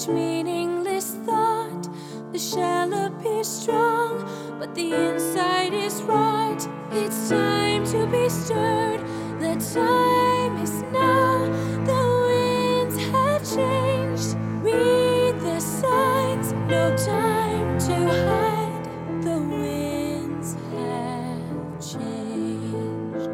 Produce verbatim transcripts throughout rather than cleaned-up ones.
each meaningless thought. The shell appears strong, but the inside is rot. It's time to be stirred. The time is now. The winds have changed. Read the signs. No time to hide. The winds have changed.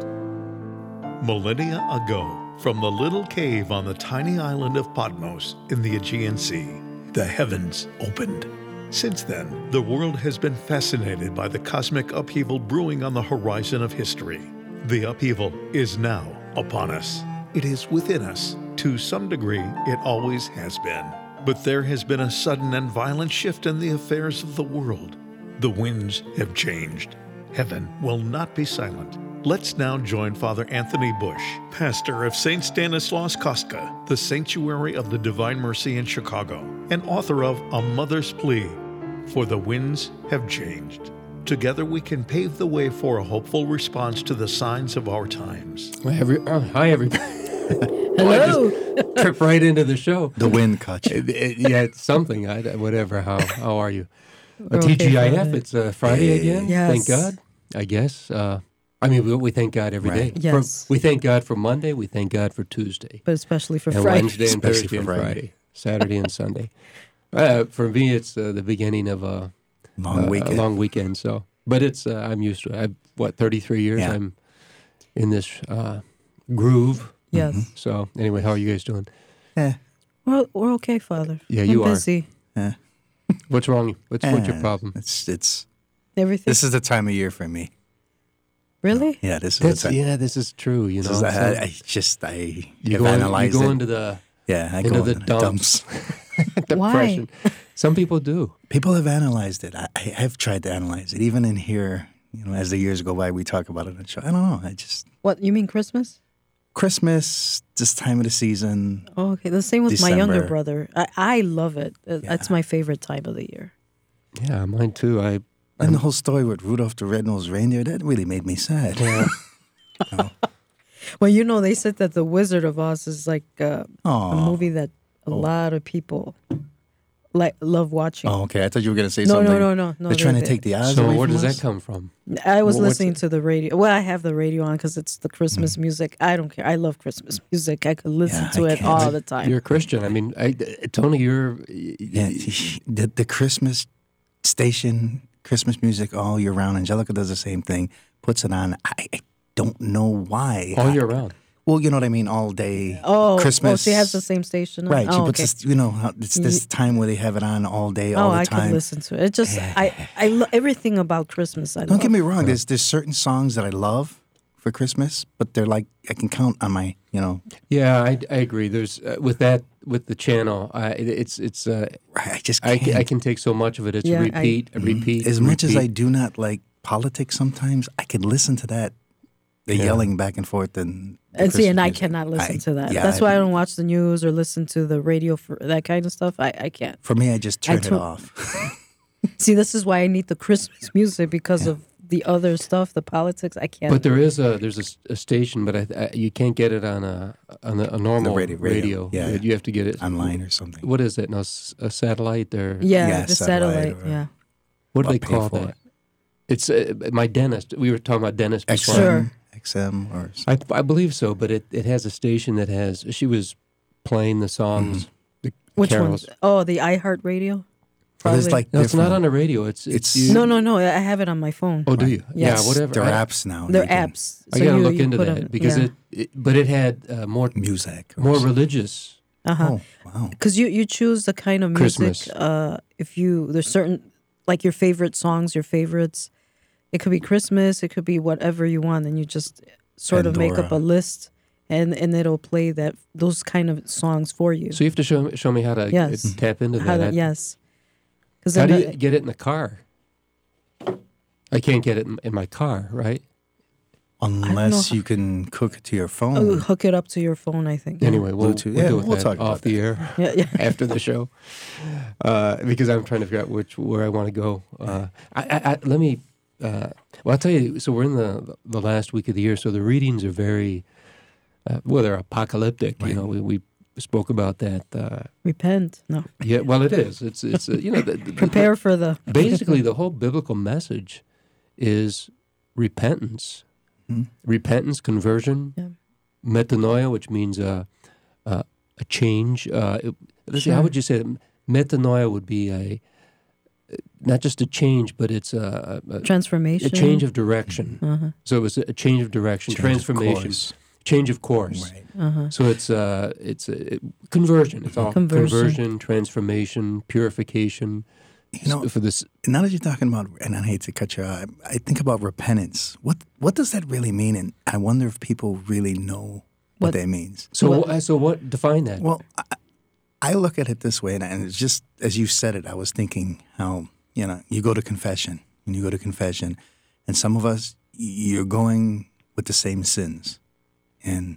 Millennia ago, from the little cave on the tiny island of Patmos in the Aegean Sea, the heavens opened. Since then, the world has been fascinated by the cosmic upheaval brewing on the horizon of history. The upheaval is now upon us. It is within us. To some degree, it always has been. But there has been a sudden and violent shift in the affairs of the world. The winds have changed. Heaven will not be silent. Let's now join Father Anthony Bush, pastor of Saint Stanislaus Kostka, the Sanctuary of the Divine Mercy in Chicago, and author of A Mother's Plea, For the Winds Have Changed. Together we can pave the way for a hopeful response to the signs of our times. Well, every, oh, hi, everybody. Hello. Just trip right into the show. The wind caught you. It- it- yeah, it's something. I, whatever. How how are you? We're A okay, T G I F. Father. It's uh, Friday Hey. again. Yes. Thank God. I guess. Uh, I mean, we, we thank God every day. Right. Yes. For, we thank God for Monday. We thank God for Tuesday. But especially for And Friday. Wednesday and Especially Thursday for and Friday. Friday. Saturday and Sunday. Uh, for me, it's uh, the beginning of a Long uh, weekend. A long weekend. So, but it's uh, I'm used to it. I've what thirty-three years. Yeah. I'm in this uh, groove. Yes. Mm-hmm. So anyway, how are you guys doing? Eh, We're, we're okay, Father. Yeah, I'm you are. busy. eh, What's wrong? What's what's your eh. problem? It's it's. Everything. This is the time of year for me. really? Yeah, this is That's, the time. yeah, this is true. You This know, is the, So I, I just I you have go, in- you analyzed go it. into the yeah, I into go the into dumps. Why? depression. Some people do. People have analyzed it. I, I have tried to analyze it. Even in here, you know, as the years go by, we talk about it on the show. I don't know. I just What, you mean Christmas? Christmas, this time of the season. Oh, okay. The same with my younger December. brother. I, I love it. Uh, That's Yeah. my favorite time of the year. Yeah, mine too. I And the whole story with Rudolph the Red-Nosed Reindeer, that really made me sad. yeah. Well, you know, they said that The Wizard of Oz is like uh, a Aw. movie that a lot of people like love watching. Oh, okay. I thought you were going to say no, something. no, no, no, no. They're trying to they- take the Oz So away where from does us? that come from? I was Well, what's listening it- to the radio. Well, I have the radio on because it's the Christmas music. I don't care. I love Christmas music. I could listen Yeah, to I it can't. all the time. You're a Christian. I mean, I, Tony, you're. Yeah, the, the Christmas station, Christmas music all year round. Angelica does the same thing, puts it on. I, I don't know why. all I- year round. Well, you know what I mean, all day. Oh, Christmas. oh, she has the same station. on? Right, she Oh, puts okay. this, you know, how- it's this time where they have it on all day, all Oh, the I time. could listen to it. It just, I, I love everything about Christmas. I Don't love. get me wrong, there's there's certain songs that I love for Christmas, but they're like, I can count on my, you know, Yeah, I, I agree. There's uh, with that with the channel. I it, it's it's. Uh, I just I, can't. ca- I can take so much of it. It's Yeah, I- repeat, a repeat. as much as I repeat. do not like politics sometimes, I can listen to that, the Yeah. yelling back and forth and the And see, and Christmas I music. cannot listen I- to that. yeah, That's I- why I don't watch the news or listen to the radio for that kind of stuff. I, I can't. For me, I just turn I it took- off. See, this is why I need the Christmas music because of the other stuff, the politics. I can't. But there is a there's a s- a, station, but I, I, you can't get it on a on a, a normal radio- radio, yeah. You have to get it Online or something. What is it? No, s- a satellite or yeah, Yeah, the satellite satellite. or- yeah. what do I'll they pay call for that? it. It's uh, my dentist. We were talking about dentist X before. M, Sure. X M or something. I I believe so, but it, it has a station that has. She was playing the songs, the Which carols. one? Oh, the iHeartRadio. But it's Probably. like No, it's not different. on the radio. It's it's, It's- you- No, no, no. I have it on my phone. Oh, do you? Yes. Yeah, whatever. There are I, apps now. They're you can- apps. I So gotta you- look you into put that them- because yeah. it, it, but it had uh, more Music. or more something. religious. Uh-huh. Oh, wow. Because you, you choose the kind of music. Christmas. Uh, if you there's certain like your favorite songs, your favorites. It could be Christmas. It could be whatever you want, and you just sort of make up a Pandora. list, and and it'll play that those kind of songs for you. So you have to show me, show me how to Yes. uh, tap into How that. that, yes. Because How do you get it in the car? I can't get it in, in my car, right? Unless know. you can cook it to your phone. oh, hook it up to your phone. I think. Yeah. Anyway, we'll, Bluetooth. we'll Yeah, deal with we'll that talk about off the air Yeah, yeah. after the show uh, because I'm trying to figure out which where I want to go. Uh, I, I, I, let me. Uh, well, I'll tell you. So we're in the the last week of the year, so the readings are very uh, well. They're apocalyptic. You know, we, we spoke about that. Uh, Repent. No. yeah, well, it is. It's it's uh, you know the, the, Prepare for the. basically the whole biblical message is repentance, Hmm? repentance, conversion, Yeah. metanoia, which means uh, uh, a change. Uh, it, let's see, how Sure. would you say it? Metanoia would be a not just a change, but it's a, a, Transformation. a change of direction. Uh-huh. So it was a change of direction, Change of transformation, course. change of course. Right. Uh-huh. So it's uh, it's uh, conversion. It's all Conversion. conversion, transformation, purification. You know, for this, now that you're talking about, and I hate to cut you off, I, I think about repentance. What what does that really mean? And I wonder if people really know what, What- that means. so What- uh, so what define that? Well, I, I look at it this way, and, and it's just as you said it, I was thinking how, you know, you go to confession, and you go to confession, and some of us, you're going with the same sins. And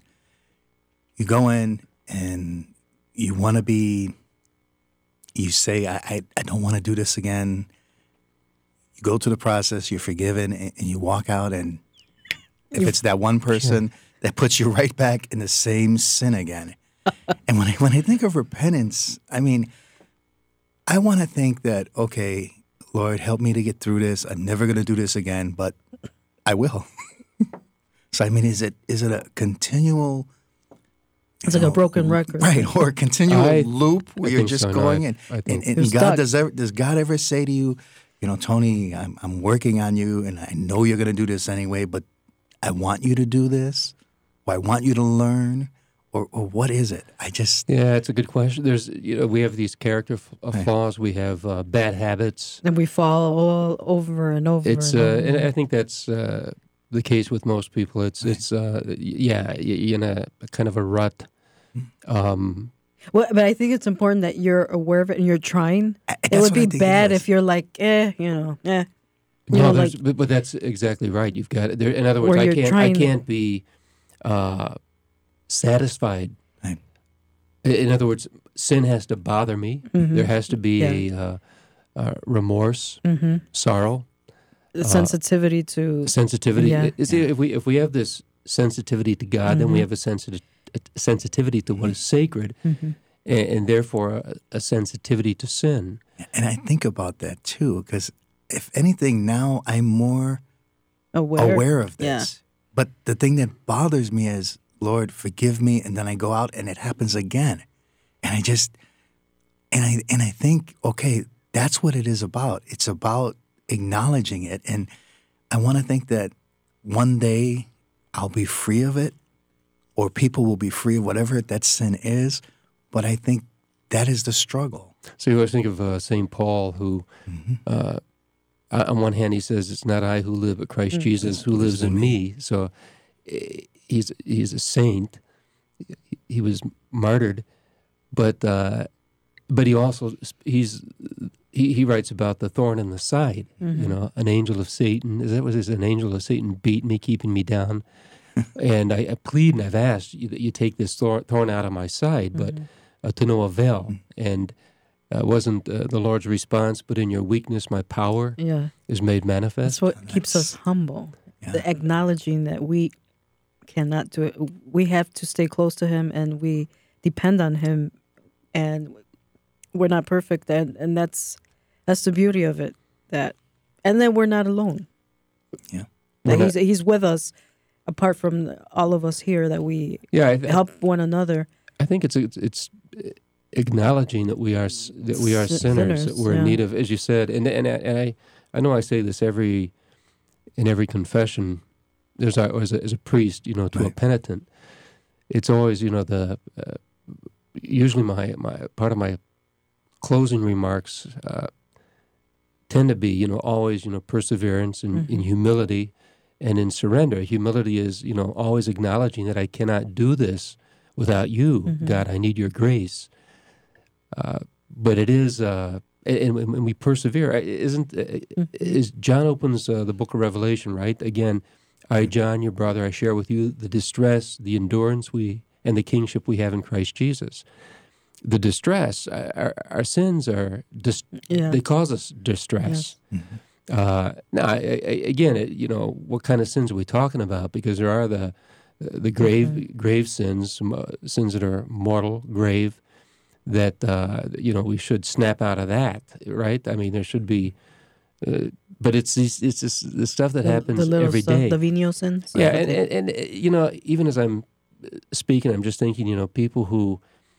you go in and you want to be, you say, I, I, I don't want to do this again. You go through the process, you're forgiven, and, and you walk out, and if it's that one person that puts you right back in the same sin again. And when I, when I think of repentance, I mean, I want to think that, okay, Lord, help me to get through this. I'm never going to do this again, but I will. So, I mean, is it is it a continual... It's like a broken record. Right, or a continual I- loop where I you're think just so, no, going I- in. I And, think- and You're God, stuck. does, ever, does God ever say to you, you know, Tony, I'm, I'm working on you, and I know you're going to do this anyway, but I want you to do this, or I want you to learn, or, or what is it? I just... Yeah, it's a good question. There's, you know, we have these character f- uh, Right. flaws. We have uh, bad habits. And we fall all over and over. It's, and uh, over. and I think that's uh, the case with most people. It's, it's, uh, y- yeah, y- you're in a, a kind of a rut. Um, Well, but I think it's important that you're aware of it and you're trying. I- It that's would what I be think it bad is. if you're like, eh, you know, eh. You no, know, there's- like- but, but that's exactly right. You've got there. In other words, Where I you're can't, I trying to- can't be uh, satisfied. Right. I- In other words, sin has to bother me. Mhm. There has to be Yeah. a uh, uh, remorse, Mm-hmm. sorrow, The sensitivity to. sensitivity. Yeah. You see, if we if we have this sensitivity to God, then we Mhm. have a, sensitive, a sensitivity to what is sacred, Mhm. and, and therefore a, a sensitivity to sin. And I think about that, too, because if anything, now I'm more Aware. aware of this. Yeah. But the thing that bothers me is, Lord, forgive me, and then I go out and it happens again. And I just, and I, and I think, okay, that's what it is about. It's about acknowledging it. And I want to think that one day I'll be free of it, or people will be free of whatever that sin is. But I think that is the struggle. So you always think of uh, Saint Paul, who, uh, on one hand, he says, "It's not I who live, but Christ Jesus who lives in me." So eh, he's he's a saint. He- He was martyred, but uh, but he also he's he, he writes about the thorn in the side. You know, an angel of Satan. Is that what it is? An angel of Satan beat me, keeping me down. And I, I plead and I've asked you that you take this thorn, thorn out of my side, but uh, to no avail. And uh, wasn't uh, the Lord's response, but in your weakness, my power Yeah. is made manifest. That's what keeps us humble. Yeah. The acknowledging that we cannot do it. We have to stay close to Him, and we depend on Him, and we're not perfect, and and that's that's the beauty of it. That, and then we're not alone. Yeah. That We're he's not- He's with us, apart from the- all of us here. That we Yeah, I, th- help one another. I think it's it's, it's acknowledging that we are s- that we are Sin- sinners, sinners, that we're in yeah. need of, as you said, and and I- and I I know I say this every in every confession. There's a, as a as a priest, you know, to a Right. penitent. It's always, you know, the uh, usually my my part of my closing remarks uh, tend to be, you know, always, you know, perseverance and in humility and in surrender. Humility is, you know, always acknowledging that I cannot do this without you, God. I need your grace. Uh, but it is, uh, and, and we persevere. Isn't uh, is John opens uh, the book of Revelation, right? Again, I, John, your brother, I share with you the distress, the endurance we, and the kingship we have in Christ Jesus. The distress, uh, our, our sins are, dis- Yeah. they cause us distress. Uh, now, I, I, again, it, you know, what kind of sins are we talking about? Because there are the the grave grave sins, some, uh, sins that are mortal, grave, that uh, you know we should snap out of that, right? I mean, there should be, uh, but it's these, it's this, the stuff that The, happens the little every stuff, day. the venial sins. Yeah, and, and, and uh, you know, even as I'm speaking, I'm just thinking, you know, people who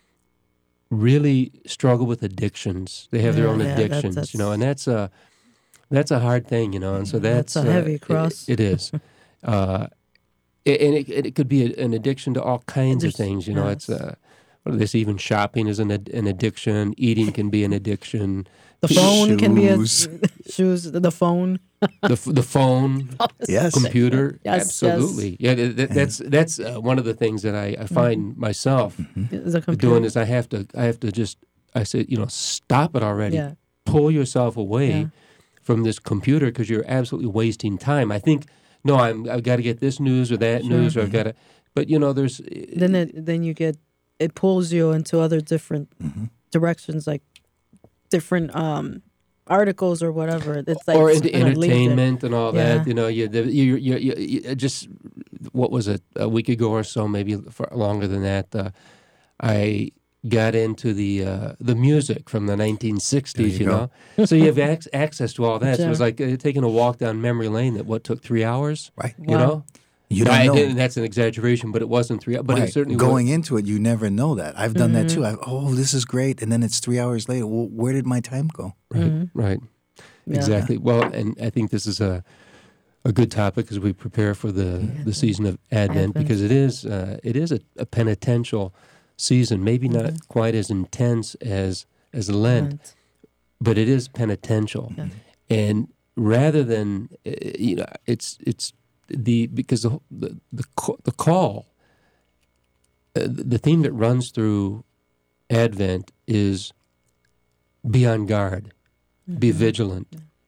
really struggle with addictions, they have their Yeah, own yeah, that- addictions, you know, that's- and that's a that's a hard thing, you know, and so that's, That's a uh, heavy it- cross. it is, uh, and it, it could be a, an addiction to all kinds of There's- things, you know. yes. It's uh, what are this? Even shopping is an ad- an addiction. Eating can be an addiction. The phone can be a Shoes. shoes. The phone. The f- the phone. Yes. Computer, Yes, absolutely. Yeah, th- th- that's that's uh, one of the things that I, I find myself The computer. doing is I have to I have to just I say you know stop it already. Yeah. Pull yourself away Yeah. from this computer because you're absolutely wasting time. I think no, I'm I've got to get this news or that Sure. news or I've got to. But you know, there's Then it then you get it pulls you into other different Mm-hmm. directions, like different um articles or whatever. It's like or it's into kind of linked in. entertainment and all Yeah. that. You know, you, the, you, you, you, you just what was it a week ago or so, maybe for longer than that. Uh, I got into the uh, the music from the nineteen sixties. There You, you know, so you have ac- access to all that. So it was Sure. like uh, taking a walk down memory lane that what took three hours. Right. You Wow. know, You don't I know. didn't- that's an exaggeration, but it wasn't three. But Right. it certainly Going was, into it, you never know that. I've done that too. I, oh, this is great, and then it's three hours later. Well, where did my time go? right, right. Yeah. Exactly. Well, and I think this is a a good topic as we prepare for the, the season of Advent, Advent. because it is uh, it is a, a penitential season. Maybe not quite as intense as as Lent, Lent. but it is penitential. Yeah. And rather than uh, you know, it's it's the because the the the, ca- the call, uh, the theme that runs through Advent is be on guard. Be vigilant.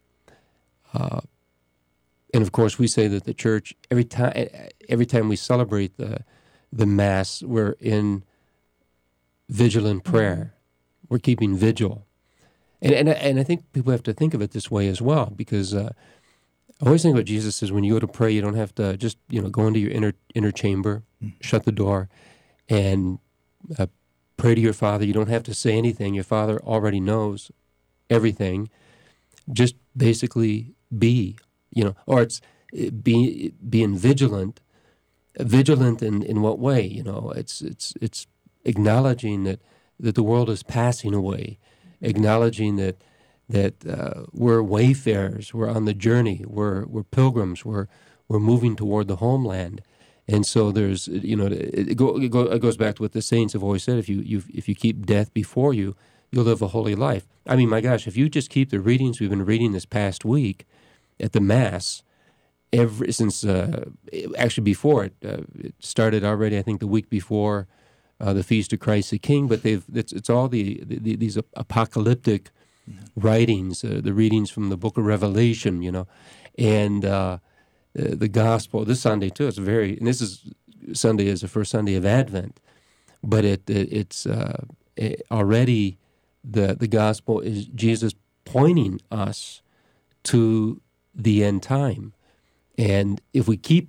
Uh, and of course, we say that the church every time every time we celebrate the the Mass, we're in vigilant prayer. We're keeping vigil, and and and I think people have to think of it this way as well, because uh, I always think what Jesus says: when you go to pray, you don't have to just you know go into your inner inner chamber, shut the door, and uh, pray to your Father. You don't have to say anything. Your Father already knows everything. Just basically be, you know, or it's uh, be being vigilant. Vigilant in, in what way? You know, it's it's it's acknowledging that, that the world is passing away, acknowledging that that uh, we're wayfarers, we're on the journey, we're we're pilgrims, we're we're moving toward the homeland. And so there's, you know, it, it, go, it, go, it goes back to what the saints have always said: if you, you if you keep death before you, you'll live a holy life. I mean, my gosh, if you just keep the readings we've been reading this past week at the Mass, ever since uh, actually before it, uh, it started already. I think the week before uh, the Feast of Christ the King. But they've it's, it's all the, the these apocalyptic writings, uh, the readings from the Book of Revelation, you know, and uh, the, the Gospel. This Sunday too. It's very, and this is Sunday is the first Sunday of Advent, but it, it it's uh, it already. The the gospel is Jesus pointing us to the end time. And if we keep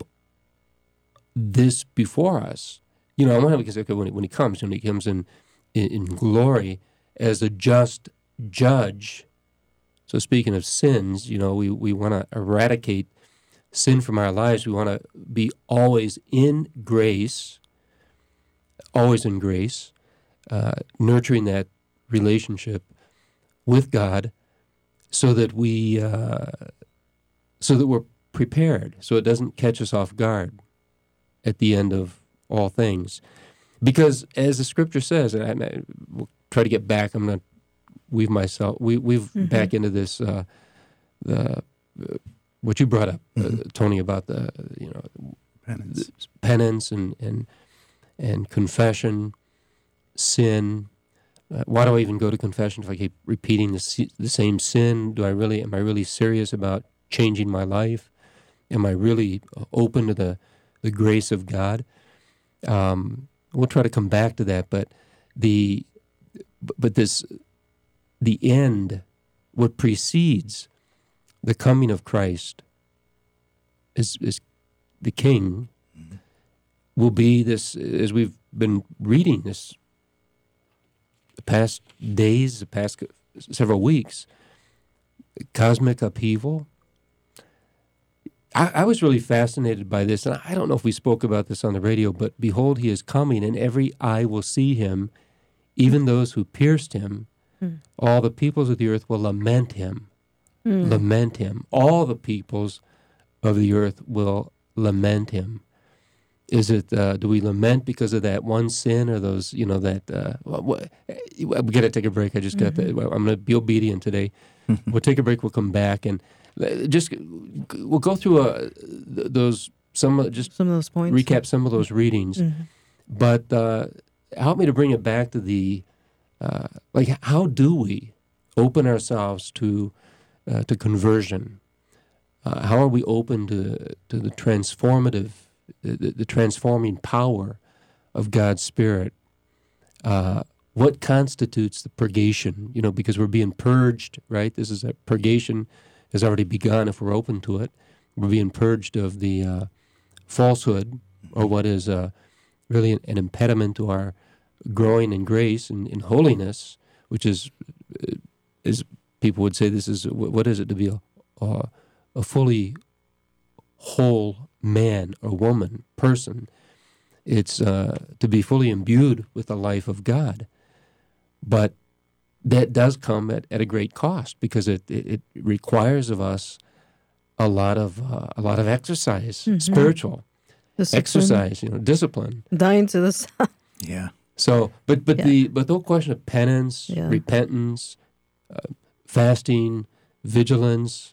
this before us, you know, I want to, because okay, when, when he comes, when he comes in, in, in glory as a just judge, so speaking of sins, you know, we, we want to eradicate sin from our lives. We want to be always in grace, always in grace, uh, nurturing that relationship with God, so that we, uh, so that we're prepared, so it doesn't catch us off guard at the end of all things. Because as the Scripture says, and I, I will try to get back, I'm going to weave myself, we weave Mm-hmm. back into this, uh, the uh, what you brought up, uh, Tony, about the you know Penance. penance and and and confession, sin. Uh, why do I even go to confession if I keep repeating the, si- the same sin? Do I really, am I really serious about changing my life? Am I really open to the, the grace of God? Um, we'll try to come back to that, but the, but this, the end, what precedes the coming of Christ is, is the King, will be this, as we've been reading this the past days, the past several weeks, cosmic upheaval. I, I was really fascinated by this, and I don't know if we spoke about this on the radio, but behold, he is coming, and every eye will see him, even those who pierced him. Mm. All the peoples of the earth will lament him. Mm. Lament him. All the peoples of the earth will lament him. Is it, uh, do we lament because of that one sin or those, you know, that, uh, what, we got to take a break. I just got mm-hmm. that. I'm going to be obedient today. We'll take a break. We'll come back and just, we'll go through uh, those, some, just some of those points. Recap some of those readings. Mm-hmm. But uh, help me to bring it back to the, uh, like, how do we open ourselves to, uh, to conversion? Uh, how are we open to, to the transformative The, the transforming power of God's Spirit? Uh, what constitutes the purgation? You know, because we're being purged, right? This is a purgation has already begun if we're open to it. We're being purged of the uh, falsehood or what is uh, really an, an impediment to our growing in grace and in holiness, which is, as people would say, this is, what is it to be a, a, a fully whole man or woman, person. It's uh, to be fully imbued with the life of God. But that does come at, at a great cost because it, it, it requires of us a lot of uh, a lot of exercise, mm-hmm. spiritual discipline. exercise, you know, discipline. Dying to the sun. Yeah. So, but but yeah. the but the whole question of penance, yeah. repentance, uh, fasting, vigilance.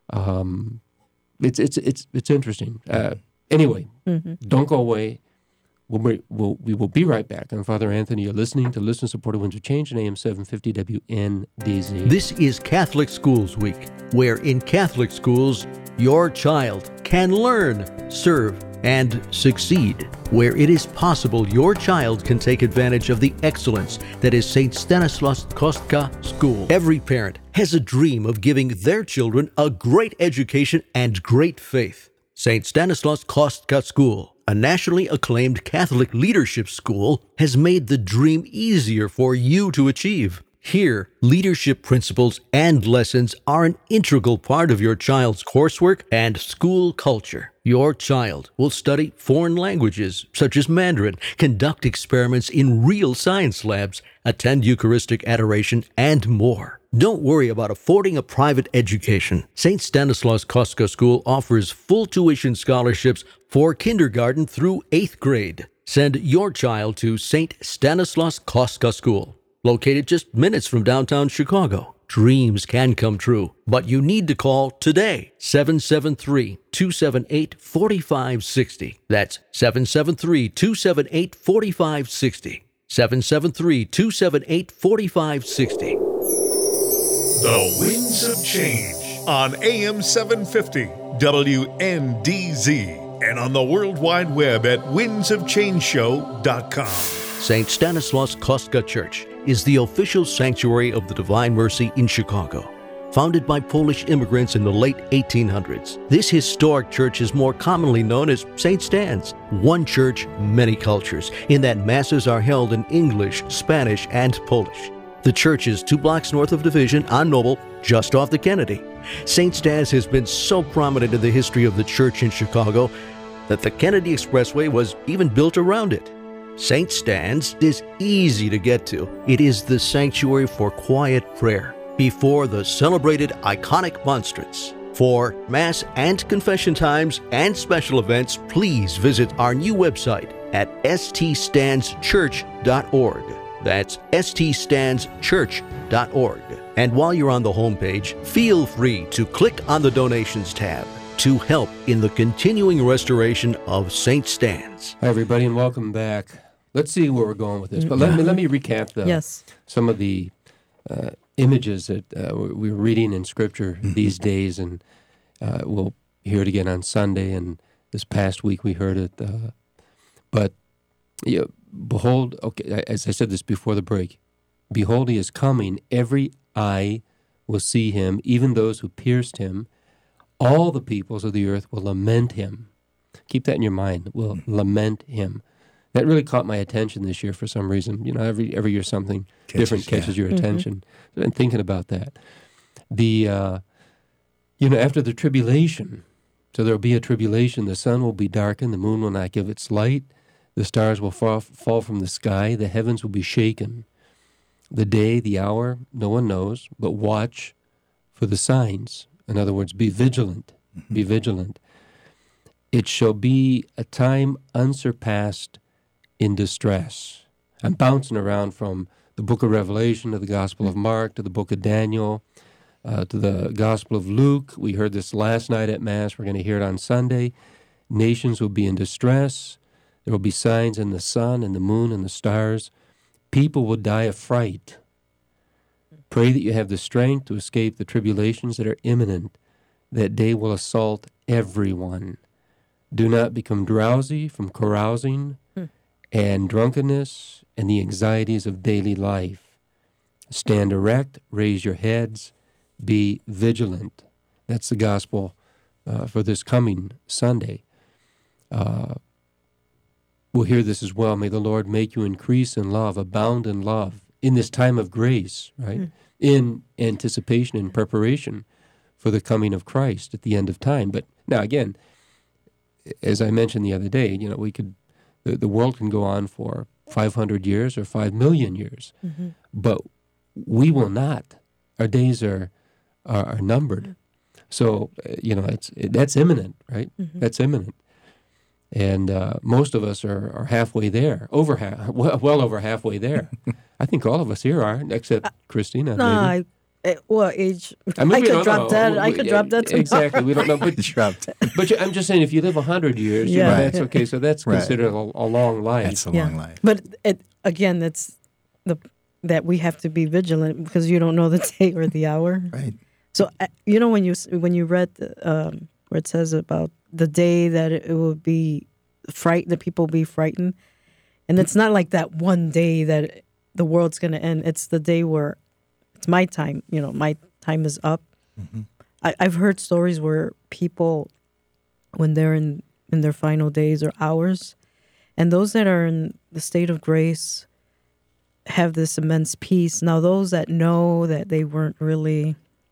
Um, It's it's it's it's interesting. Uh, anyway, mm-hmm. don't go away. We'll be, we'll, we will be right back. I'm Father Anthony. You're listening to Listener-Supported Winds of Change on A M seven fifty W N D Z. This is Catholic Schools Week, where in Catholic schools, your child can learn, serve, and succeed. Where it is possible, your child can take advantage of the excellence that is Saint Stanislaus Kostka School. Every parent has a dream of giving their children a great education and great faith. Saint Stanislaus Kostka School, a nationally acclaimed Catholic leadership school, has made the dream easier for you to achieve. Here, leadership principles and lessons are an integral part of your child's coursework and school culture. Your child will study foreign languages, such as Mandarin, conduct experiments in real science labs, attend Eucharistic adoration, and more. Don't worry about affording a private education. Saint Stanislaus Kostka School offers full tuition scholarships for kindergarten through eighth grade. Send your child to Saint Stanislaus Kostka School, located just minutes from downtown Chicago. Dreams can come true, but you need to call today, seven seven three, two seven eight, four five six zero. That's seven seven three, two seven eight, four five six zero. seven seven three, two seven eight, four five six zero. The Winds of Change on A M seven fifty W N D Z and on the World Wide Web at winds of change show dot com. Saint Stanislaus Kostka Church is the official sanctuary of the Divine Mercy in Chicago. Founded by Polish immigrants in the late eighteen hundreds, this historic church is more commonly known as Saint Stan's. One church, many cultures, in that masses are held in English, Spanish, and Polish. The church is two blocks north of Division on Noble, just off the Kennedy. Saint Stan's has been so prominent in the history of the church in Chicago that the Kennedy Expressway was even built around it. Saint Stan's is easy to get to. It is the sanctuary for quiet prayer before the celebrated iconic monstrance. For Mass and confession times and special events, please visit our new website at s t stands church dot org. That's s t stands church dot org. And while you're on the homepage, feel free to click on the Donations tab to help in the continuing restoration of Saint Stan's. Hi, everybody, and welcome back. Let's see where we're going with this. But let me let me recap the, yes. some of the uh, images that uh, we were reading in Scripture these days, and uh, we'll hear it again on Sunday. And this past week we heard it. Uh, but you know, behold, okay, as I said this before the break, behold, he is coming. Every eye will see him, even those who pierced him. All the peoples of the earth will lament him. Keep that in your mind. We'll mm-hmm. lament him. That really caught my attention this year for some reason. You know, every every year something catches, different catches yeah. your attention. Mm-hmm. And thinking about that. The, uh, you know, after the tribulation, so there will be a tribulation, the sun will be darkened, the moon will not give its light, the stars will fall, fall from the sky, the heavens will be shaken. The day, the hour, no one knows, but watch for the signs. In other words, be vigilant, mm-hmm. be vigilant. It shall be a time unsurpassed in distress. I'm bouncing around from the book of Revelation to the Gospel of Mark to the book of Daniel uh, to the Gospel of Luke. We heard this last night at Mass. We're going to hear it on Sunday. Nations will be in distress. There will be signs in the sun and the moon and the stars. People will die of fright. Pray that you have the strength to escape the tribulations that are imminent. That day will assault everyone. Do not become drowsy from carousing hmm. and drunkenness and the anxieties of daily life. Stand erect, raise your heads, be vigilant. That's the gospel uh, for this coming Sunday. Uh, we'll hear this as well. May the Lord make you increase in love, abound in love, in this time of grace, right? Mm. In anticipation and preparation for the coming of Christ at the end of time. But now again, as I mentioned the other day, you know, we could, the, the world can go on for five hundred years or five million years, mm-hmm. but we will not. Our days are are, are numbered. Mm-hmm. So, uh, you know, it's it, that's imminent, right? Mm-hmm. That's imminent. And uh, most of us are, are halfway there, over half, well, well over halfway there. I think all of us here are, except uh, Christina. No, maybe. I, uh, well, age. I, mean, I could drop know. dead. We, I could drop dead tomorrow. Exactly. We don't know. But, but you, I'm just saying, if you live a hundred years, yeah. you know, that's okay. So that's right. considered a, a long life. That's a yeah. long life. But it, again, that's the that we have to be vigilant because you don't know the day or the hour. Right. So uh, you know when you when you read um, where it says about the day that it, it will be fright, that people will be frightened, and it's not like that one day that the world's going to end. It's the day where it's my time. You know, my time is up. Mm-hmm. I, I've heard stories where people, when they're in, in their final days or hours, and those that are in the state of grace have this immense peace. Now, those that know that they weren't really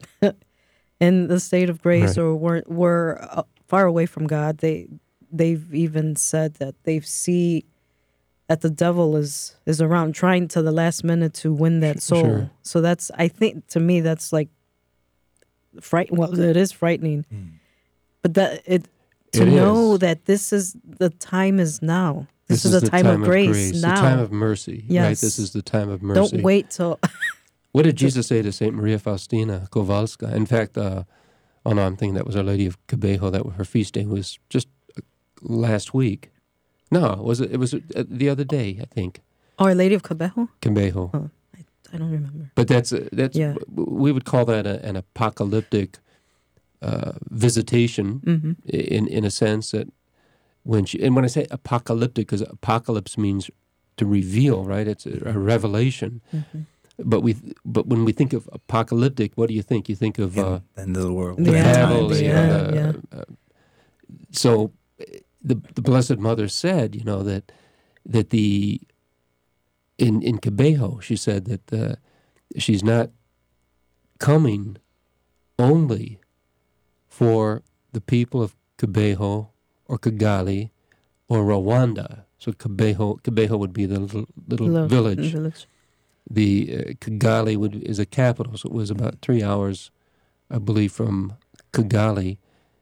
in the state of grace right. or weren't were uh, far away from God, they they've even said that they see that the devil is is around trying to the last minute to win that soul. Sure. So that's, I think, to me, that's like fright. Well, it is frightening, mm. but that it to it know is. that this is the time is now. This, this is, is the time, time of, grace, of grace now. The time of mercy. Yes. Right. This is the time of mercy. Don't wait till. What did Jesus say to Saint Maria Faustina Kowalska? In fact, uh, oh no, I'm thinking that was Our Lady of Kibeho. That her feast day was just last week. No, was it? It was the other day, I think. Our Lady of Kibeho? Kibeho. Oh, I, I don't remember. But that's that's yeah. we would call that a, an apocalyptic uh, visitation, mm-hmm. in in a sense that when she, and when I say apocalyptic, because apocalypse means to reveal, right? It's a, a revelation. Mm-hmm. But we, but when we think of apocalyptic, what do you think? You think of uh, the end of the world, the yeah. devil, yeah, uh, yeah. Uh, so. The the Blessed Mother said, you know, that that the in in Kibeho, she said that uh, she's not coming only for the people of Kibeho or Kigali or Rwanda. So Kibeho Kibeho would be the little little Love, village. village. The uh, Kigali would is a capital, so it was about three hours, I believe, from Kigali.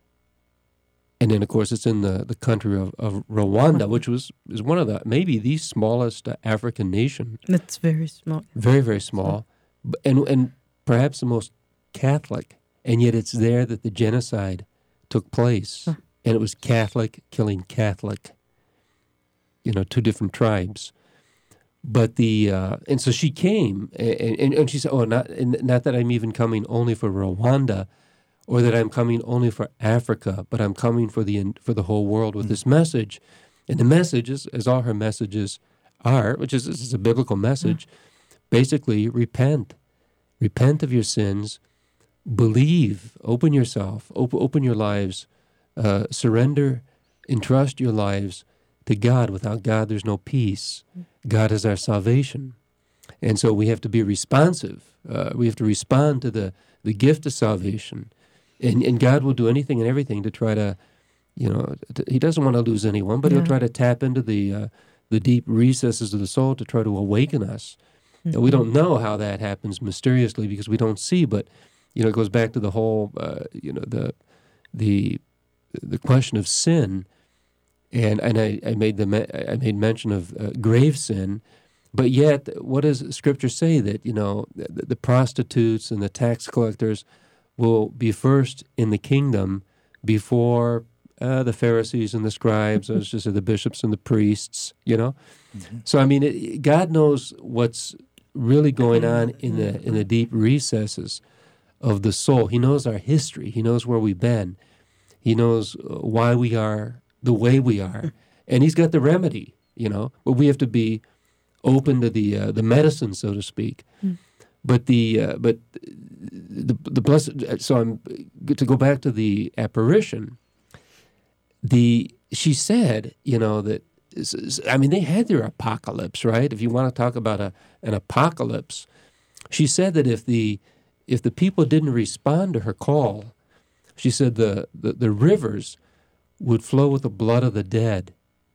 And then, of course, it's in the, the country of, of Rwanda, which was is one of the, maybe the smallest uh, African nation. It's very small. Very, very small. And, and perhaps the most Catholic. And yet it's there that the genocide took place. Huh. And it was Catholic killing Catholic. You know, two different tribes. But the, uh, and so she came, and, and, and she said, oh, not, not that I'm even coming only for Rwanda, or that I'm coming only for Africa, but I'm coming for the for the whole world with mm. this message. And the message, is, as all her messages are, which is, is a biblical message, mm. basically repent. Repent of your sins, believe, open yourself, op- open your lives, uh, surrender entrust your lives to God. Without God, there's no peace. God is our salvation. And so we have to be responsive. Uh, we have to respond to the, the gift of salvation. And, and God will do anything and everything to try to, you know, to, he doesn't want to lose anyone, but Yeah. he'll try to tap into the uh, the deep recesses of the soul to try to awaken us. And we don't know how that happens mysteriously because we don't see, but, you know, it goes back to the whole, uh, you know, the the the question of sin. And and I, I made the me- I made mention of uh, grave sin, but yet what does Scripture say? That, you know, the, the prostitutes and the tax collectors will be first in the kingdom before uh, the Pharisees and the scribes, or just the bishops and the priests. You know, mm-hmm. So I mean, it, God knows what's really going on in the in the deep recesses of the soul. He knows our history. He knows where we've been. He knows why we are the way we are, and he's got the remedy, you know. But we have to be open to the uh, the medicine, so to speak. Mm. But the uh, but the the blessed. So I'm to go back to the apparition. The she said, you know, that I mean they had their apocalypse, right? If you want to talk about a an apocalypse, she said that if the if the people didn't respond to her call, she said the the, the rivers would flow with the blood of the dead.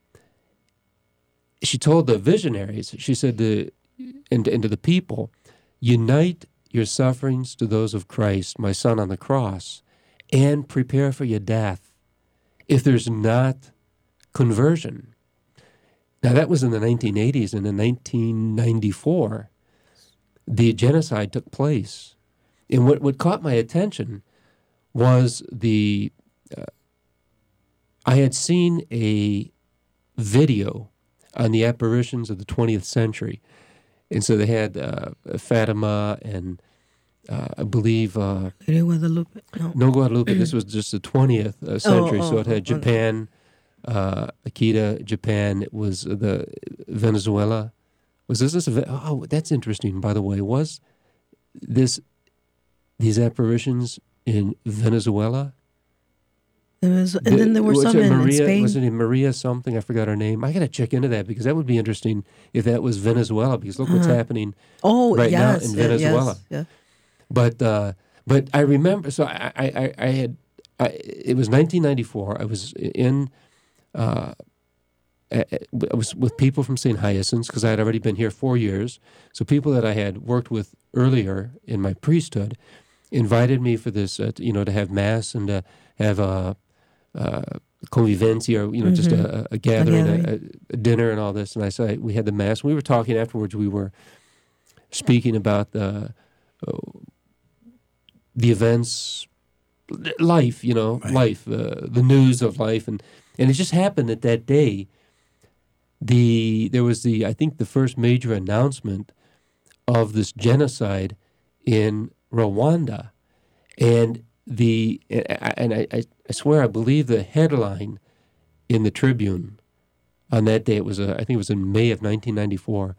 She told the visionaries, she said to, and, and to the people, unite your sufferings to those of Christ, my son on the cross, and prepare for your death if there's not conversion. Now that was in the nineteen eighties, and in nineteen ninety-four, the genocide took place. And what, what caught my attention was the uh, I had seen a video on the apparitions of the twentieth century. And so they had uh, Fatima and uh, I believe... Uh, Guadalupe? No. no, Guadalupe. This was just the twentieth uh, century. Oh, oh, so it had oh, Japan, uh, Akita, Japan. It was the Venezuela. Was this... this oh, that's interesting, by the way. Was this these apparitions in Venezuela? There was, and then there were was some it in, Maria, in Spain. Was it in Maria something? I forgot her name. I got to check into that because that would be interesting if that was Venezuela, because look what's Uh-huh. happening Oh, right yes, now in yeah, Venezuela. yes, yeah. But uh, but I remember, so I, I, I, I had, I, it was nineteen ninety-four. I was in, uh, I I was with people from Saint Hyacinth's because I had already been here four years. So people that I had worked with earlier in my priesthood invited me for this, uh, to, you know, to have mass and to have a, uh, convivencia, or, you know, mm-hmm. just a, a gathering, a, gathering. A, a dinner and all this. And I said, we had the mass. We were talking afterwards. We were speaking about the, uh, the events, life, you know, right. life, uh, the news of life. And, and it just happened that that day, the there was the, I think the first major announcement of this genocide in Rwanda. And the and I, I swear I believe the headline in the Tribune on that day, it was a, I think it was in May of nineteen ninety-four.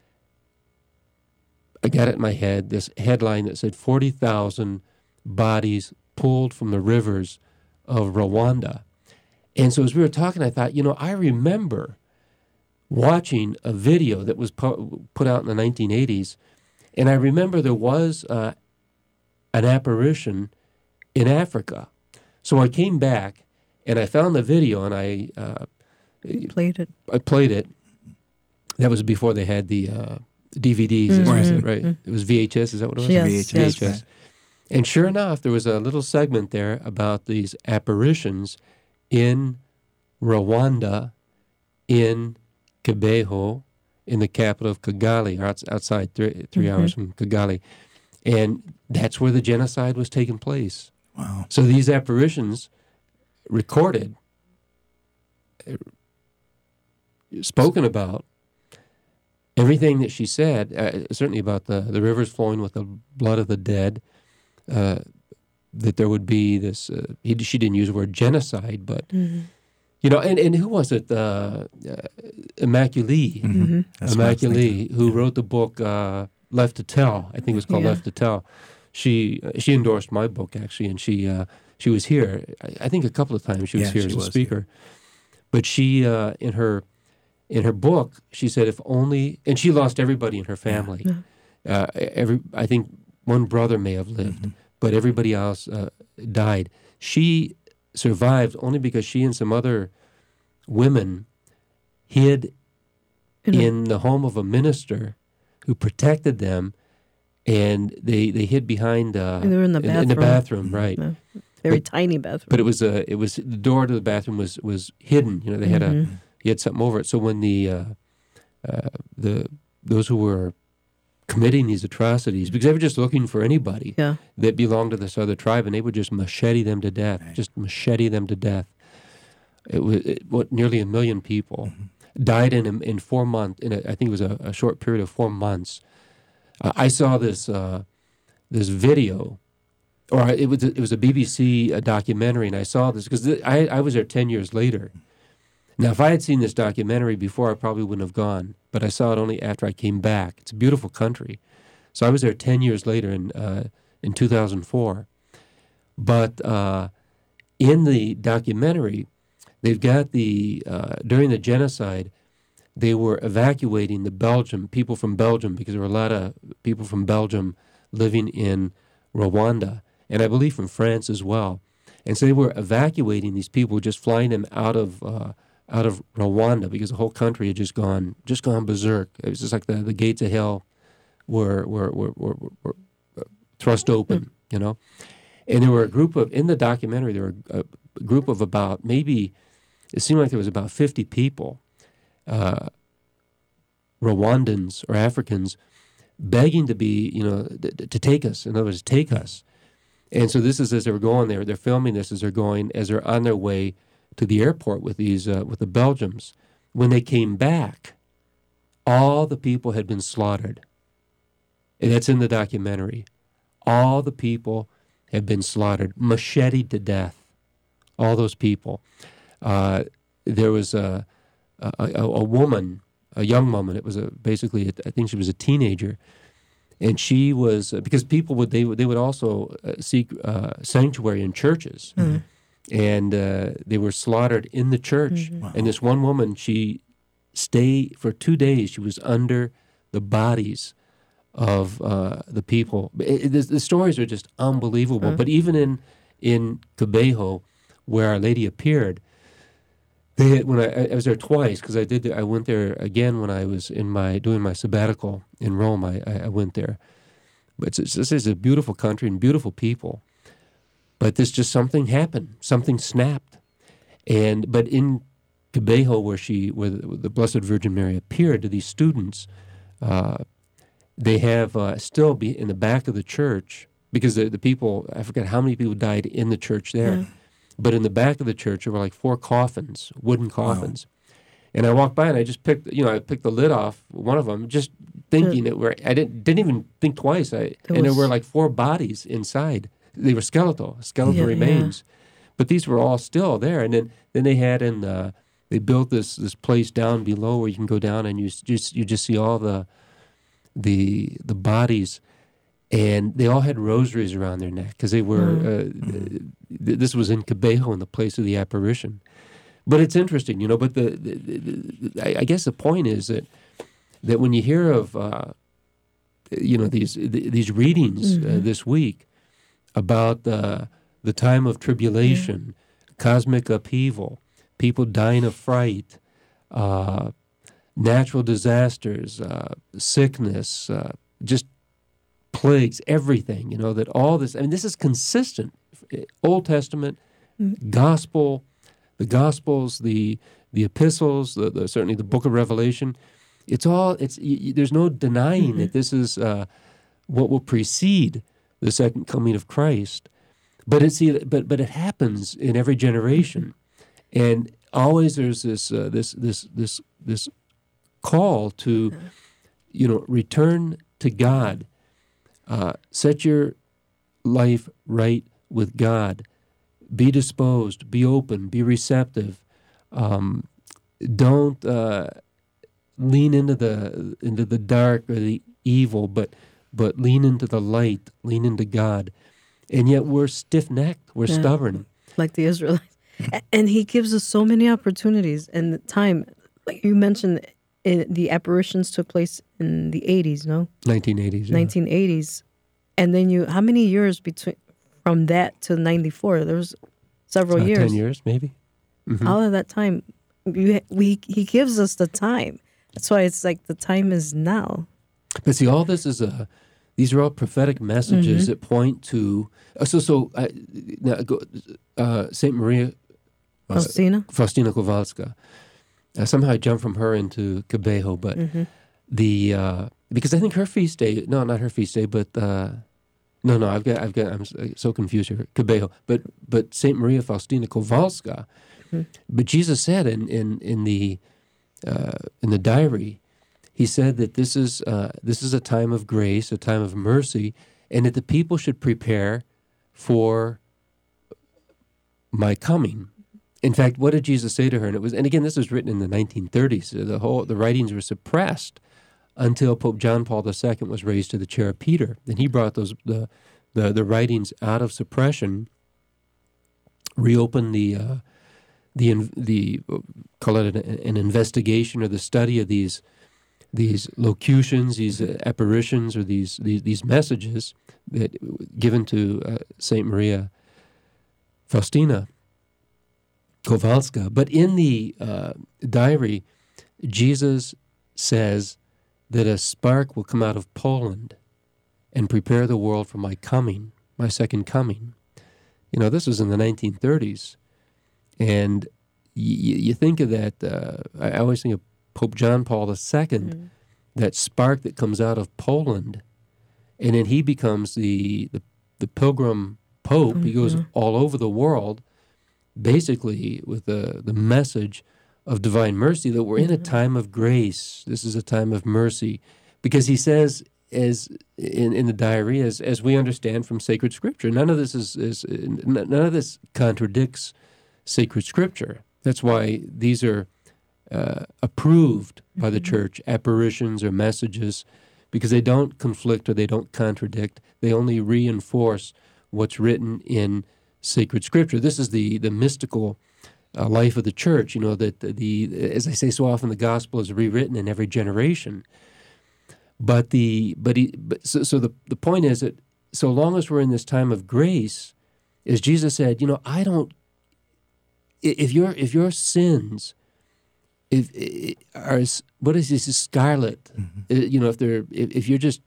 I got it in my head, this headline that said forty thousand bodies pulled from the rivers of Rwanda. And so as we were talking, I thought, you know, I remember watching a video that was pu- put out in the nineteen eighties, and I remember there was uh, an apparition in Africa. So I came back and I found the video and I uh, played it. I played it. That was before they had the uh, D V Ds, mm-hmm. is it, right? Mm-hmm. It was V H S, is that what it was? Yes, V H S. yes. V H S. And sure enough, there was a little segment there about these apparitions in Rwanda, in Kibeho, in the capital of Kigali, or outside three, three mm-hmm. hours from Kigali. And that's where the genocide was taking place. Wow. So these apparitions recorded, uh, spoken about, everything that she said, uh, certainly about the, the rivers flowing with the blood of the dead, uh, that there would be this, uh, he, she didn't use the word genocide, but, mm-hmm. you know, and, and who was it? Uh, uh, Immaculée, mm-hmm. Immaculée, who yeah. wrote the book uh, Left to Tell. I think it was called yeah. Left to Tell. She she endorsed my book, actually, and she uh, she was here, I, I think a couple of times she was yeah, here she as a was, speaker. But she, uh, in her in her book, she said if only, and she lost everybody in her family. Yeah. Uh, every I think one brother may have lived, Mm-hmm. but everybody else uh, died. She survived only because she and some other women hid You know, in the home of a minister who protected them, and they they hid behind uh, And they were in the in, the bathroom. bathroom, right? yeah, very But- tiny bathroom. But it was a it was the door to the bathroom was was hidden. You know, they had a Mhm. you had something over it. So when the uh, uh, the those who were committing these atrocities, because they were just looking for anybody Yeah. that belonged to this other tribe, and they would just machete them to death, just machete them to death. It was it, what nearly a million people died in a- in four months. In a, I think it was a, a short period of four months. Uh, I saw this uh, this video, or it was a, it was a B B C uh documentary, and I saw this because I I was there ten years later. Now, if I had seen this documentary before, I probably wouldn't have gone. But I saw it only after I came back. It's a beautiful country. So I was there ten years later in uh, in two thousand four. But uh, in the documentary, they've got the, uh, during the genocide, they were evacuating the Belgium, people from Belgium, because there were a lot of people from Belgium living in Rwanda, and I believe from France as well. And so they were evacuating these people, just flying them out of uh, out of Rwanda, because the whole country had just gone just gone berserk. It was just like the, the gates of hell were were were, were, were thrust open, you know. And there were a group of, in the documentary, there were a, a group of about maybe, it seemed like there was about fifty people, uh, Rwandans or Africans, begging to be, you know, th- to take us. In other words, take us. And so this is as they were going there. They're filming this as they're going, as they're on their way to the airport with these, uh, with the Belgians. When they came back, all the people had been slaughtered. And that's in the documentary. All the people had been slaughtered, macheted to death. All those people. Uh, there was a, a, a, a woman, a young woman. It was a, basically, a, I think she was a teenager. And she was, uh, because people would, they would, they would also uh, seek uh, sanctuary in churches. Mhm. And uh, they were slaughtered in the church. Mhm. And this one woman, she stayed for two days. She was under the bodies of uh, the people. It, it, the, the stories are just unbelievable. Mhm. But even in in Kibeho, where Our Lady appeared, they had, when I, I was there twice, because I did I went there again when I was in my doing my sabbatical in Rome. I, I, I went there. But it's, it's, this is a beautiful country and beautiful people. But this just something happened. Something snapped. And but in Kibeho, where she, where the, the Blessed Virgin Mary appeared to these students, uh, they have uh, still be in the back of the church, because the, the people, I forget how many people died in the church there, Yeah. but in the back of the church there were like four coffins, wooden coffins. And I walked by and I just picked, you know, I picked the lid off one of them, just thinking it were, I didn't didn't even think twice. I, There and there was- were like four bodies inside. They were skeletal, skeletal Yeah, yeah. remains. But these were all still there. And then, then they had in the, they built this this place down below where you can go down and you s- just you just see all the the the bodies, and they all had rosaries around their neck because they were. Uh, th- this was in Kibeho, in the place of the apparition. But it's interesting, you know. But the, the, the, the I, I guess the point is that that when you hear of uh, you know these th- these readings uh, this week about the the time of tribulation, cosmic upheaval, people dying of fright, uh, natural disasters, uh, sickness, uh, just plagues, everything, you know, that all this, I mean, this is consistent. Old Testament, gospel, the Gospels, the the epistles, the, the, certainly the book of Revelation, it's all, it's y- y- there's no denying that this is uh, what will precede the second coming of Christ. But it's but but it happens in every generation, and always there's this uh, this this this this call to, you know, return to God, uh, set your life right with God, be disposed, be open, be receptive, um, don't uh, lean into the into the dark or the evil, but but lean into the light, lean into God. And yet we're stiff-necked, we're Yeah. stubborn. Like the Israelites. A- And he gives us so many opportunities and the time. Like you mentioned, it, the apparitions took place in the eighties, no? nineteen eighties. Yeah. nineteen eighties. And then you, how many years between from that to ninety-four? There was several Uh, years. Ten years, maybe. Mhm. All of that time, we, we he gives us the time. That's why it's like the time is now. But see, all this is a. These are all prophetic messages Mm-hmm. that point to. Uh, so, so uh, now go, uh, Saint Maria Faustina? Faustina Kowalska. Uh, somehow I jumped from her into Cabejo, but Mm-hmm. the uh, because I think her feast day. No, not her feast day, but uh, no, no. I've got, I've got. I'm so confused here. Cabejo, but but Saint Maria Faustina Kowalska. Mm-hmm. But Jesus said in in in the uh, in the diary, he said that this is uh, this is a time of grace, a time of mercy, and that the people should prepare for my coming. In fact, what did Jesus say to her? And it was, and again, this was written in the nineteen thirties. The whole the writings were suppressed until Pope John Paul the Second was raised to the chair of Peter. Then he brought those the the, the writings out of suppression, reopened the uh, the the call it an, an investigation or the study of these these locutions, these uh, apparitions, or these, these these messages that given to uh, Saint Maria Faustina Kowalska. But in the uh, diary, Jesus says that a spark will come out of Poland and prepare the world for my coming, my second coming. You know, this was in the nineteen thirties. And y- you think of that, uh, I always think of Pope John Paul the Second, mm-hmm. that spark that comes out of Poland. And then he becomes the, the, the pilgrim pope. Mm-hmm. He goes all over the world, basically with the, the message of divine mercy, that we're mm-hmm. in a time of grace. This is a time of mercy. Because he says, as in, in the diary, as as we understand from sacred scripture, none of this is, is none of this contradicts sacred scripture. That's why these are uh, approved by the mm-hmm. church, apparitions or messages, because they don't conflict or they don't contradict. They only reinforce what's written in sacred scripture. This is the the mystical uh, life of the church. You know that the, the as I say so often, the gospel is rewritten in every generation. But the but he but so, so the the point is that so long as we're in this time of grace, as Jesus said, you know, I don't. If your if your sins, if, if are what is this scarlet, mm-hmm. you know, if they're if, if you're just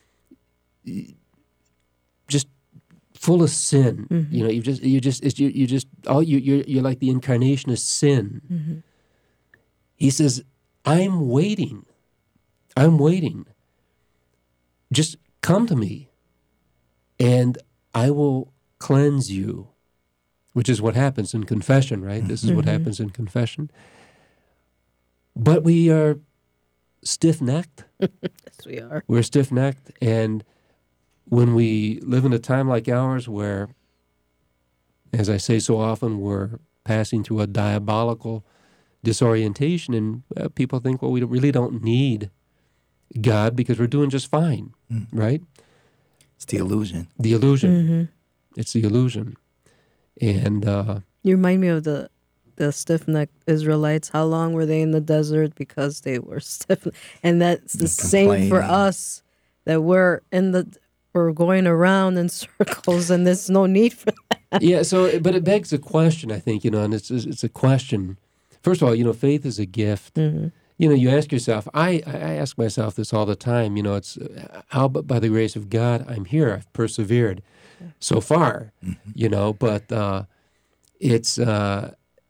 just full of sin, mm-hmm. you know, you just you just it's, you you just all you you're you're like the incarnation of sin. Mm-hmm. He says, I'm waiting, I'm waiting. Just come to me, and I will cleanse you. Which is what happens in confession, right? This is mm-hmm. what happens in confession. But we are stiff-necked. Yes, we are. We're stiff-necked, and when we live in a time like ours where, as I say so often, we're passing through a diabolical disorientation, and uh, people think, well, we really don't need God because we're doing just fine, mm. right? It's the illusion. The illusion. Mm-hmm. It's the illusion. And uh, you remind me of the the stiff-necked Israelites. How long were they in the desert because they were stiff? And that's the same for us, that we're in the we're going around in circles, and there's no need for that. Yeah. So, but it begs a question, I think, you know, and it's it's a question. First of all, you know, faith is a gift. Mm-hmm. You know, you ask yourself. I I ask myself this all the time. You know, it's how, but by the grace of God, I'm here. I've persevered so far, mm-hmm. you know, but uh, it's, uh,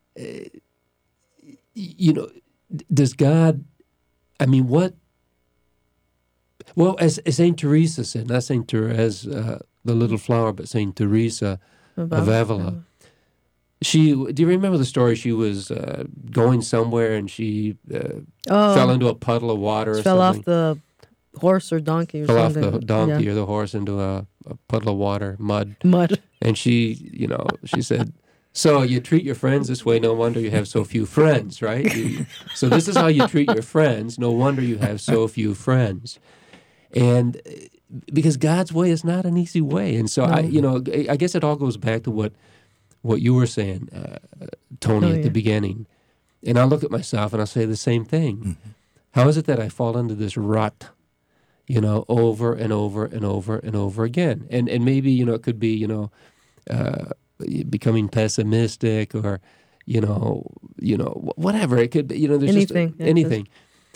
you know, does God, I mean, what, well, as, as Saint Teresa said, not Saint Therese, uh, the little flower, but Saint Teresa of Avila. She, do you remember the story? She was uh, going somewhere and she uh, oh, fell into a puddle of water or fell something. Fell off the horse or donkey or fell something. off the donkey yeah. or the horse into a, a puddle of water, mud. Mud. And she, you know, she said, so you treat your friends this way, no wonder you have so few friends, right? You, so this is how you treat your friends, no wonder you have so few friends. And because God's way is not an easy way. And so, no. I, you know, I guess it all goes back to what what you were saying, uh, Tony, Oh, at yeah. the beginning. And I look at myself and I say the same thing. Mm-hmm. How is it that I fall into this rut, you know, over and over and over and over again? And and maybe, you know, it could be, you know, uh, becoming pessimistic or, you know, you know, wh- whatever. It could be, you know, there's Anything, just yeah, anything.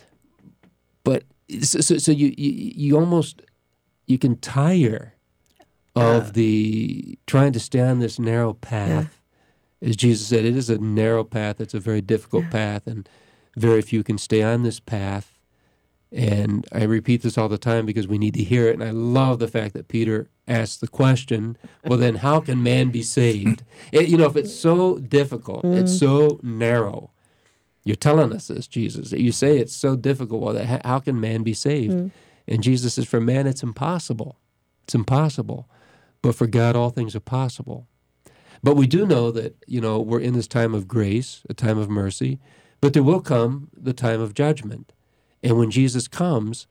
But so, so, so you, you you almost, you can tire of the trying to stay on this narrow path. As Jesus said, it is a narrow path. It's a very difficult path, and very few can stay on this path. And I repeat this all the time because we need to hear it. And I love the fact that Peter asked the question, well, then how can man be saved? It, you know, if it's so difficult, it's so narrow. You're telling us this, Jesus. You say it's so difficult. Well, that, how can man be saved? And Jesus says, for man, it's impossible. It's impossible. But for God, all things are possible. But we do know that, you know, we're in this time of grace, a time of mercy, but there will come the time of judgment. And when Jesus comes,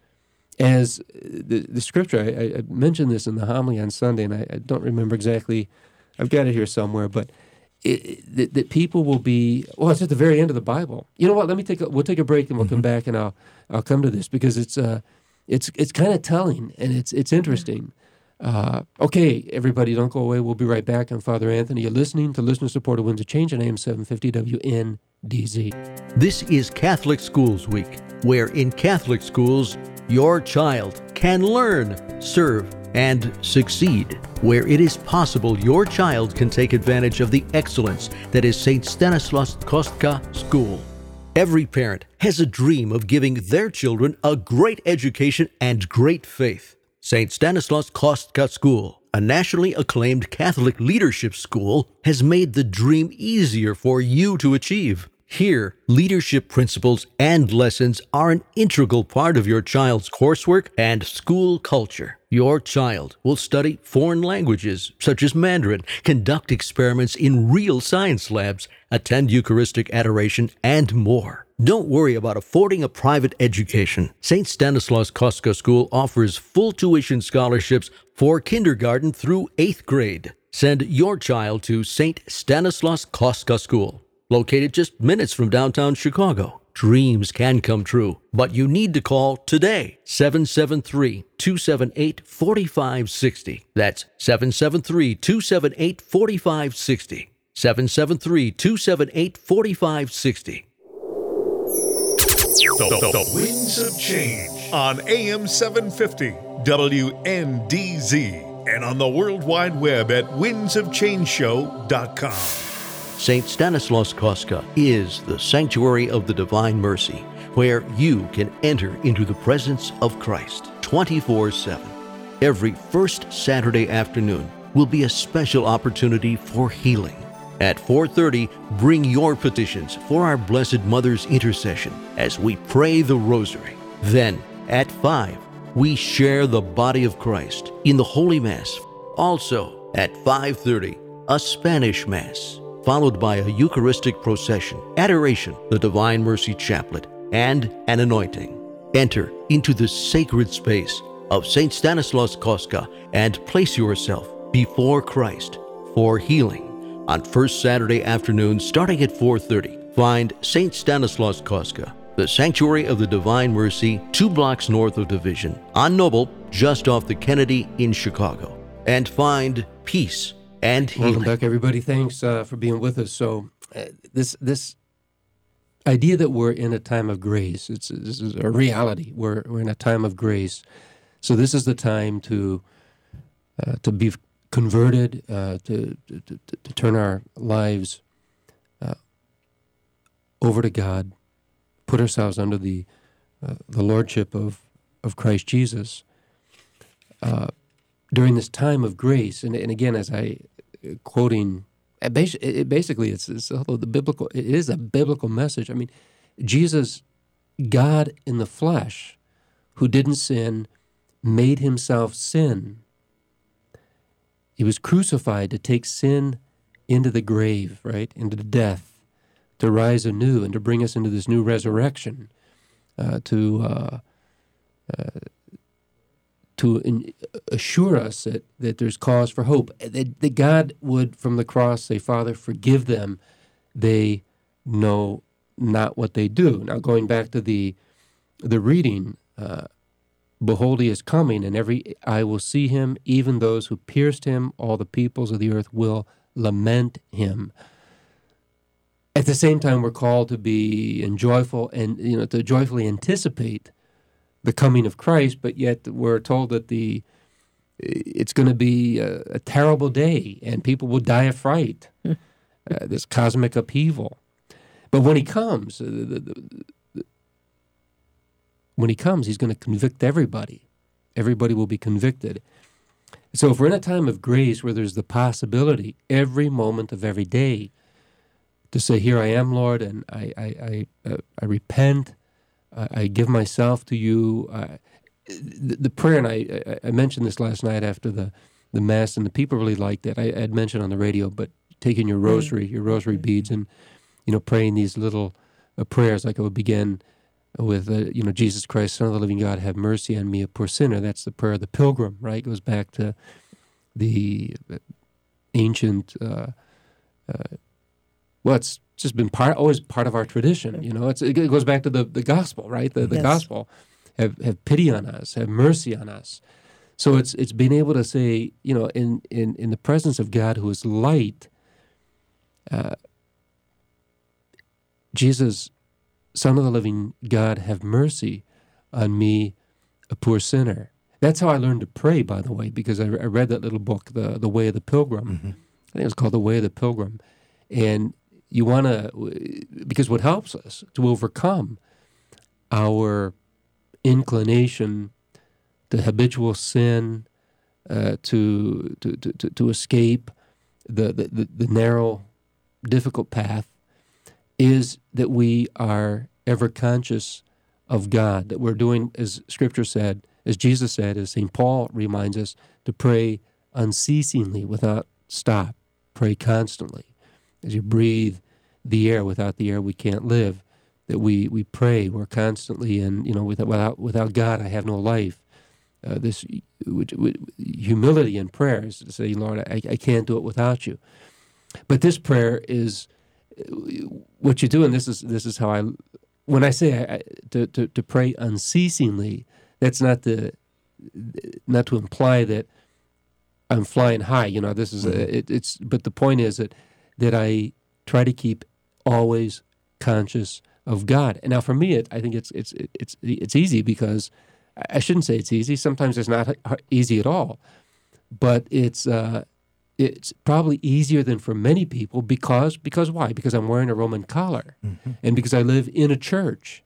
as the, the scripture, I, I mentioned this in the homily on Sunday, and I, I don't remember exactly, I've got it here somewhere, but it, it, that, that people will be, well, it's at the very end of the Bible. You know what, let me take a, we'll take a break and we'll come back and I'll I'll come to this because it's uh it's it's kind of telling and it's it's interesting. Uh, okay, everybody, don't go away. We'll be right back. I'm Father Anthony. You're listening to Listener Supported Winds of Change on A M seven fifty W N D Z. This is Catholic Schools Week, where in Catholic schools, your child can learn, serve, and succeed. Where it is possible, your child can take advantage of the excellence that is Saint Stanislaus Kostka School. Every parent has a dream of giving their children a great education and great faith. Saint Stanislaus Kostka School, a nationally acclaimed Catholic leadership school, has made the dream easier for you to achieve. Here, leadership principles and lessons are an integral part of your child's coursework and school culture. Your child will study foreign languages, such as Mandarin, conduct experiments in real science labs, attend Eucharistic adoration, and more. Don't worry about affording a private education. Saint Stanislaus Kostka School offers full tuition scholarships for kindergarten through eighth grade. Send your child to Saint Stanislaus Kostka School, located just minutes from downtown Chicago. Dreams can come true, but you need to call today, seven seven three, two seven eight, four five six zero. That's seven seven three, two seven eight, four five six zero. seven seven three, two seven eight, four five six zero. The, the, the Winds of Change on A M seven fifty W N D Z and on the World Wide Web at winds of change show dot com. Saint Stanislaus Kostka is the sanctuary of the Divine Mercy, where you can enter into the presence of Christ twenty-four seven. Every first Saturday afternoon will be a special opportunity for healing. At four thirty, bring your petitions for our Blessed Mother's intercession as we pray the Rosary. Then, at five, we share the body of Christ in the Holy Mass. Also, at five thirty, a Spanish Mass, followed by a Eucharistic procession, adoration, the Divine Mercy Chaplet, and an anointing. Enter into the sacred space of Saint Stanislaus Kostka and place yourself before Christ for healing. On first Saturday afternoon, starting at four thirty, find Saint Stanislaus Kostka, the Sanctuary of the Divine Mercy, two blocks north of Division, on Noble, just off the Kennedy in Chicago, and find peace and healing. Welcome back, everybody. Thanks uh, for being with us. So uh, this this idea that we're in a time of grace, it's this is a reality. We're we're in a time of grace. So this is the time to uh, to be converted, uh, to, to, to to turn our lives uh, over to God, put ourselves under the uh, the lordship of of Christ Jesus. Uh, during this time of grace, and, and again, as I uh, quoting, it basically, it basically it's, it's although the biblical, it is a biblical message. I mean, Jesus, God in the flesh, who didn't sin, made himself sin. He was crucified to take sin into the grave, right, into the death, to rise anew and to bring us into this new resurrection, uh, to uh, uh, to in, assure us that, that there's cause for hope, that, that God would, from the cross, say, Father, forgive them. They know not what they do. Now, going back to the the reading, uh, behold, he is coming, and every eye will see him, even those who pierced him. All the peoples of the earth will lament him. At the same time, we're called to be and joyful, and you know, to joyfully anticipate the coming of Christ, but yet we're told that the it's going to be a, a terrible day, and people will die of fright. uh, this cosmic upheaval. But when he comes, uh, the, the, the, when he comes, he's going to convict everybody. Everybody will be convicted. So if we're in a time of grace where there's the possibility every moment of every day to say, "Here I am, Lord, and I I I, uh, I repent. I give myself to you." Uh, the, the prayer, and I, I, I mentioned this last night after the, the Mass, and the people really liked it. I had mentioned on the radio, but taking your rosary, your rosary beads, and, you know, praying these little uh, prayers, like I would begin with, uh, you know, Jesus Christ, Son of the living God, have mercy on me, a poor sinner. That's the prayer of the pilgrim, right? It goes back to the ancient, uh, uh, well, it's just been part, always part of our tradition, you know. It's, it goes back to the, the gospel, right? The, the Yes. gospel, have have pity on us, have mercy on us. So it's it's being able to say, you know, in in, in the presence of God who is light, uh, Jesus, Son of the living God, have mercy on me, a poor sinner. That's how I learned to pray, by the way, because I, I read that little book, the the Way of the Pilgrim. Mm-hmm. I think it's called The Way of the Pilgrim, and you want to, because what helps us to overcome our inclination to habitual sin, uh, to, to to to escape the, the, the narrow, difficult path, is that we are ever conscious of God, that we're doing, as Scripture said, as Jesus said, as Saint Paul reminds us, to pray unceasingly, without stop, pray constantly. As you breathe the air, without the air we can't live. That we, we pray, we're constantly, and you know, without without, without God I have no life. Uh, this which, which, humility in prayer is to say, Lord, I, I can't do it without you. But this prayer is what you do, and this is this is how I, when I say I, to, to to pray unceasingly, that's not the not to imply that I'm flying high. You know, this is a, it, it's. But the point is that that I try to keep always conscious of God. And now for me, it, I think it's it's it's it's easy, because I shouldn't say it's easy. Sometimes it's not easy at all, but it's uh, it's probably easier than for many people, because because why? Because I'm wearing a Roman collar, mm-hmm. and because I live in a church,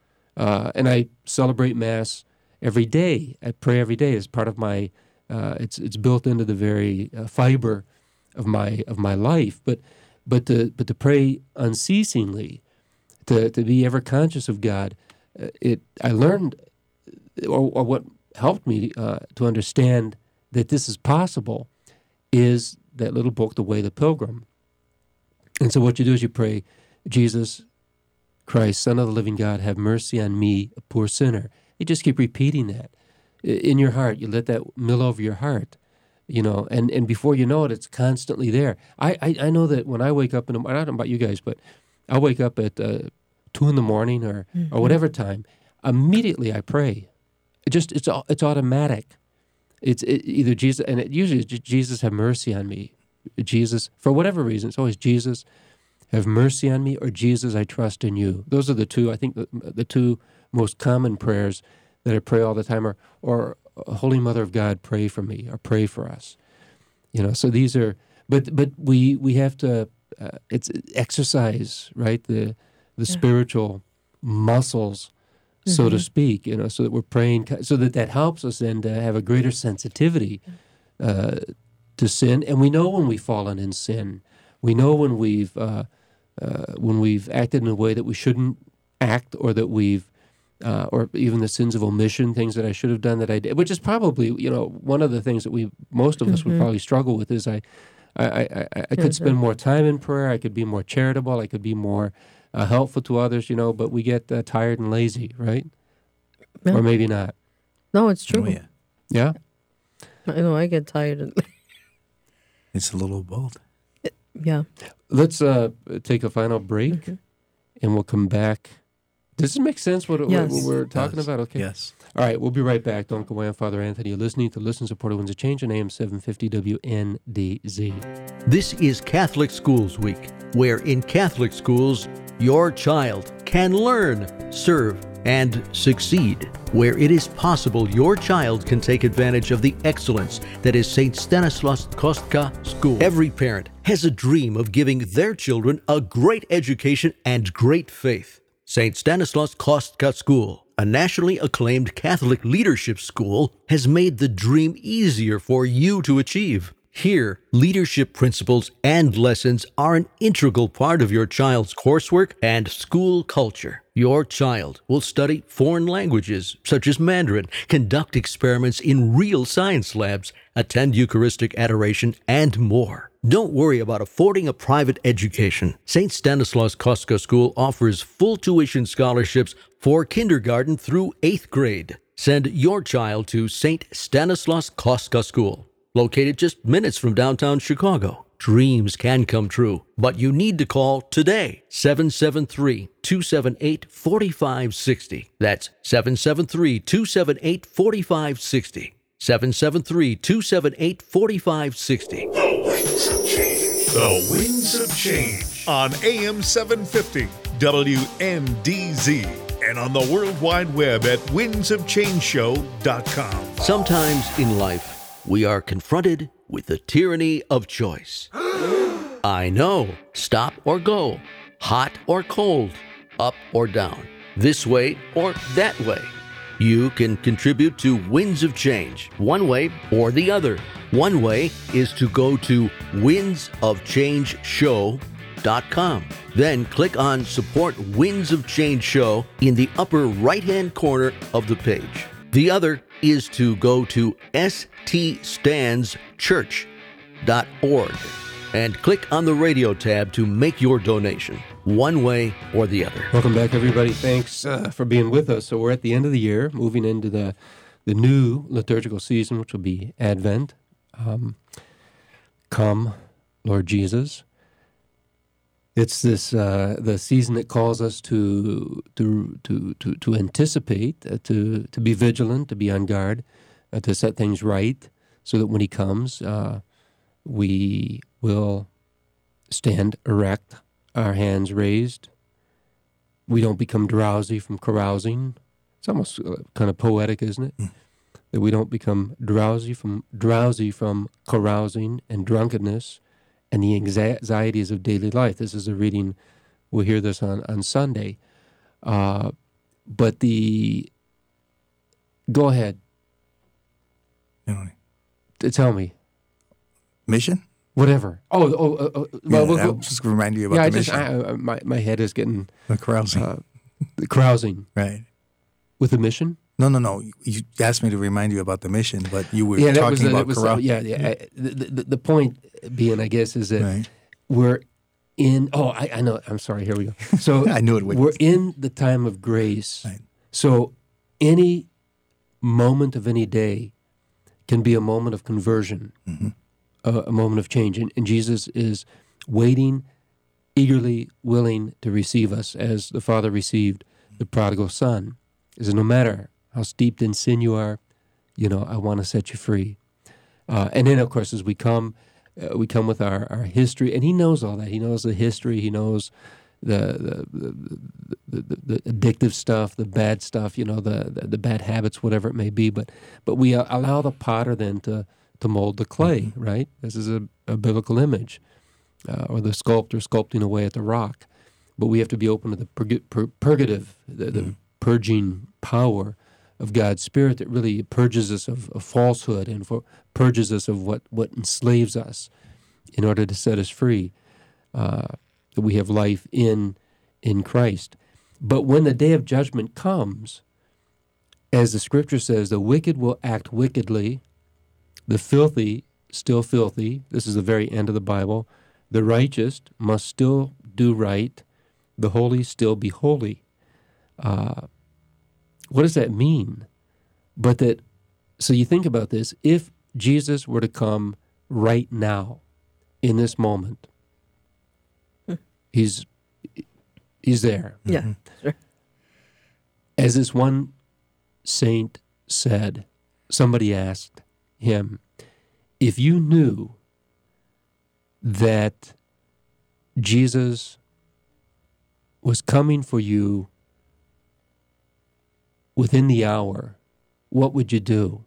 uh, and I celebrate Mass every day. I pray every day as part of my. Uh, it's it's built into the very uh, fiber of my of my life. But but to but to pray unceasingly, to to be ever conscious of God, uh, it I learned, or, or what helped me uh, to understand that this is possible, is that little book, The Way of the Pilgrim. And so what you do is you pray, Jesus Christ, Son of the living God, have mercy on me, a poor sinner. You just keep repeating that in your heart. You let that mill over your heart, you know, and, and before you know it, it's constantly there. I, I, I know that when I wake up in the morning, I don't know about you guys, but I wake up at uh, two in the morning or, mm-hmm. or whatever time, immediately I pray. It just it's it's automatic. It's it, either Jesus, and it usually is Jesus, have mercy on me. Jesus, for whatever reason, it's always Jesus, have mercy on me, or Jesus, I trust in you. Those are the two, I think, the, the two most common prayers that I pray all the time, or, or Holy Mother of God, pray for me, or pray for us. You know, so these are, but but we we have to, uh, it's exercise, right? The the yeah. spiritual muscles, so mm-hmm. to speak, you know, so that we're praying, so that that helps us then to have a greater sensitivity uh, to sin. And we know when we've fallen in sin. We know when we've uh, uh, when we've acted in a way that we shouldn't act, or that we've, uh, or even the sins of omission, things that I should have done that I did, which is probably, you know, one of the things that we, most of us mm-hmm. would probably struggle with is I, I, I, I, I could spend more time in prayer, I could be more charitable, I could be more Uh, helpful to others, you know, but we get uh, tired and lazy, right? Yeah. Or maybe not. No, it's true. Oh, yeah. Yeah. I know I get tired. And It's a little both. yeah. Let's uh, take a final break, Mhm. and we'll come back. Does it make sense what, what- Yes. what we're talking Does. about? Okay. Yes. All right, we'll be right back. Don't go away. I'm Father Anthony. You're listening to Listen, Support, Winds of Change on A M seven fifty W N D Z. This is Catholic Schools Week, where in Catholic schools, your child can learn, serve, and succeed. Where it is possible, your child can take advantage of the excellence that is Saint Stanislaus Kostka School. Every parent has a dream of giving their children a great education and great faith. Saint Stanislaus Kostka School, a nationally acclaimed Catholic leadership school, has made the dream easier for you to achieve. Here, leadership principles and lessons are an integral part of your child's coursework and school culture. Your child will study foreign languages, such as Mandarin, conduct experiments in real science labs, attend Eucharistic adoration, and more. Don't worry about affording a private education. Saint Stanislaus Kostka School offers full tuition scholarships for kindergarten through eighth grade. Send your child to Saint Stanislaus Kostka School, located just minutes from downtown Chicago. Dreams can come true, but you need to call today, seven seven three, two seven eight, four five six zero. That's seven seven three, two seven eight, four five six zero. seven seven three, two seven eight, four five six zero. The Winds of Change on A M seven fifty W N D Z and on the World Wide Web at winds of change show dot com. Sometimes in life, we are confronted with the tyranny of choice. I know, stop or go, hot or cold, up or down, this way or that way. You can contribute to Winds of Change, one way or the other. One way is to go to winds of change show dot com. Then click on Support Winds of Change Show in the upper right-hand corner of the page. The other is to go to s t stands church dot org and click on the radio tab to make your donation, one way or the other. Welcome back, everybody. Thanks uh, for being with us. So we're at the end of the year, moving into the the new liturgical season, which will be Advent. Um, come, Lord Jesus. It's this uh, the season that calls us to to to to, to anticipate, uh, to to be vigilant, to be on guard, uh, to set things right, so that when He comes, uh, we will stand erect, our hands raised. We don't become drowsy from carousing. It's almost uh, kind of poetic, isn't it? Mm. That we don't become drowsy from drowsy from carousing and drunkenness and the anxieties of daily life. This is a reading, we'll hear this on, on Sunday. Uh, but the, go ahead. You know, T- Tell me. mission? Whatever. Oh, oh, uh, uh, well, Yeah, we'll, I'll we'll, just remind you about yeah, I the just, mission. I, I, my, my head is getting the carousing. uh, carousing. Right. With the mission? No, no, no. You asked me to remind you about the mission, but you were Yeah, that talking was, the, about that was carousing. yeah, yeah. I, the, the, the point being, I guess, is that Right. we're in, oh, I, I know, I'm sorry, here we go. So I knew it would. we're in the time of grace. Right. So any moment of any day can be a moment of conversion, Mm-hmm. a, a moment of change. And, and Jesus is waiting, eagerly willing to receive us as the Father received the prodigal son. He says, no matter how steeped in sin you are, you know, I want to set you free. Uh, and then, of course, as we come, uh, we come with our, our history, and he knows all that. He knows the history. He knows the the, the, the, the addictive stuff, the bad stuff, you know, the, the, the bad habits, whatever it may be. But but we uh, allow the potter then to, to mold the clay, mm-hmm. right? This is a, a biblical image, uh, or the sculptor sculpting away at the rock. But we have to be open to the purg- pur- purgative, the, the mm-hmm. purging power of God's Spirit that really purges us of, of falsehood and for, purges us of what, what enslaves us in order to set us free, uh, that we have life in in Christ. But when the day of judgment comes, as the Scripture says, the wicked will act wickedly, the filthy still filthy. This is the very end of the Bible. The righteous must still do right, the holy still be holy. Uh, what does that mean? But that so you think about this. If Jesus were to come right now, in this moment, Hmm. he's he's there. Yeah, sure. As this one saint said, somebody asked him, if you knew that Jesus was coming for you within the hour, what would you do?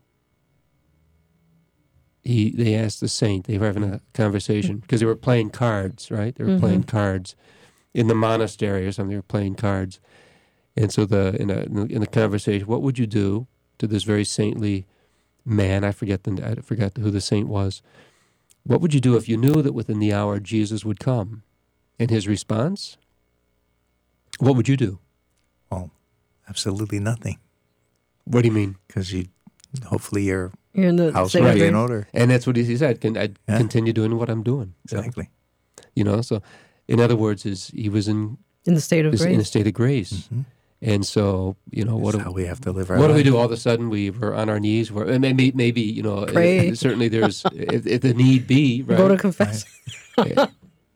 He, they asked the saint, they were having a conversation, because they were playing cards, right? They were Mhm. playing cards in the monastery or something, they were playing cards. And so the in, a, in, the, in the conversation, what would you do to this very saintly man? I forget the, I forgot who the saint was. What would you do if you knew that within the hour Jesus would come? And his response, what would you do? Well, absolutely nothing, What do you mean? because you, hopefully your You're in the house same will be grace. in order. And that's what he said. Can I Yeah. continue doing what I'm doing? So, Exactly. you know, so in other words, is he was in in the state of is in a grace. state of grace, Mhm. and so you know what That's do, how we have to live our what do we life. do? All of a sudden, we were on our knees. We're and maybe maybe you know uh, Pray. certainly there's if, if the need be right. Go to confess. and,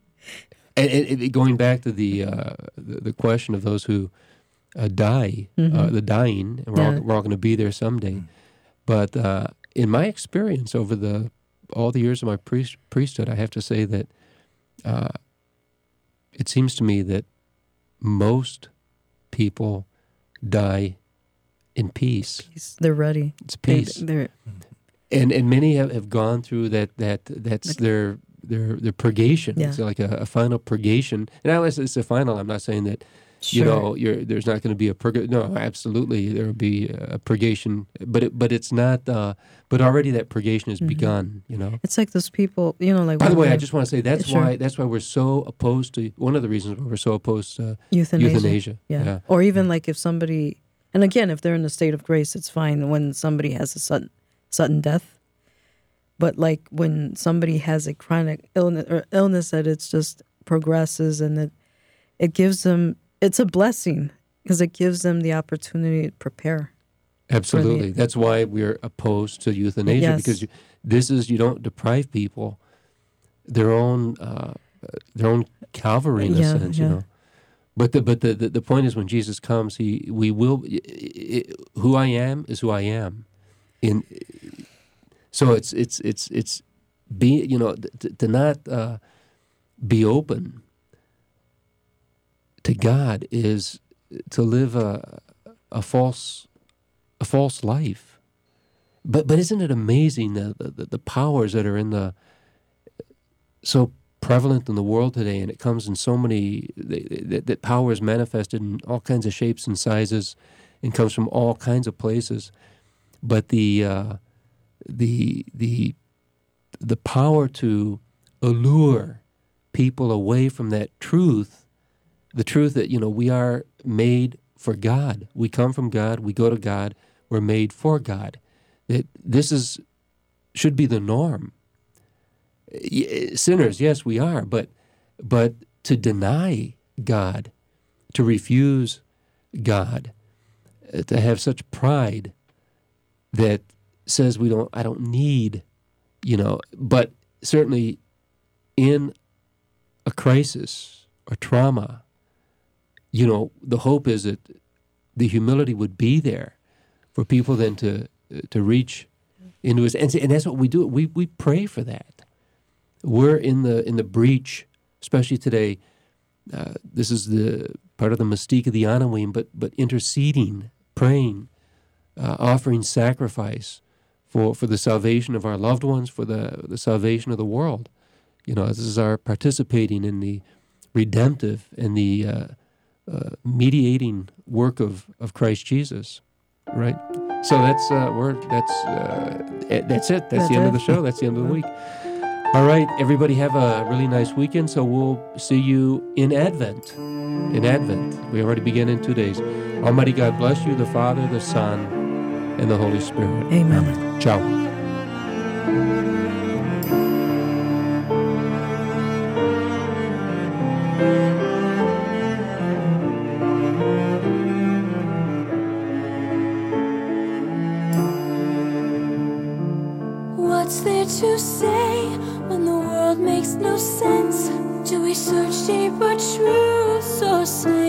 and, and going back to the, uh, the the question of those who uh, die, uh, Mhm. the dying, and we're all, Yeah. we're all going to be there someday. Mm. But uh, in my experience over the all the years of my priest, priesthood, I have to say that uh, it seems to me that most people die in peace. Peace. They're ready. It's They- peace, They're, and and many have, have gone through that. That that's Like- their their their purgation. Yeah. It's like a, a final purgation. And I was it's a final. I'm not saying that sure. you know you're, there's not going to be a purga. No, absolutely there will be a purgation, but it, but it's not. Uh, but already that purgation has Mhm. begun. You know. It's like those people, you know, like By the when way, I they're just want to say that's Sure. why that's why we're so opposed to one of the reasons why we're so opposed to euthanasia. euthanasia. Yeah. Yeah. Or even like if somebody, and again, if they're in a state of grace, it's fine when somebody has a sudden, sudden death. But like when somebody has a chronic illness or illness that it's just progresses and it, it gives them, it's a blessing because it gives them the opportunity to prepare. Absolutely. That's why we're opposed to euthanasia Yes. because you, this is you don't deprive people their own uh, their own Calvary in a Yeah, sense, yeah. you know. But the but the, the, the point is when Jesus comes, he we will i i who I am is who I am. In so it's it's it's it's be you know to, to not uh, be open to God is to live a a false a false life. But but isn't it amazing the, the the powers that are in the so prevalent in the world today, and it comes in so many that, that power is manifested in all kinds of shapes and sizes, and comes from all kinds of places. But the uh, the the the power to allure people away from that truth, the truth that you know we are made for God. We come from God. We go to God. We're made for God. That this is should be the norm. Y- Sinners, yes, we are, but but to deny God, to refuse God, uh, to have such pride that says we don't, I don't need, you know. But certainly, in a crisis or trauma, you know, the hope is that the humility would be there for people then to to reach into his, and, and that's what we do. We we pray for that. We're in the in the breach, especially today. Uh, this is the part of the mystique of the Anawim, but but interceding, praying, uh, offering sacrifice for, for the salvation of our loved ones, for the the salvation of the world. You know, this is our participating in the redemptive and the uh, uh, mediating work of, of Christ Jesus, right? So that's uh, we're that's uh, eh, that's it. That's, That's the end of it. the show. That's the end of the week. All right, everybody have a really nice weekend. So we'll see you in Advent. In Advent, we already begin in two days. Almighty God bless you, the Father, the Son, and the Holy Spirit. Amen. Ciao. to say when the world makes no sense? Do we search deeper truths or say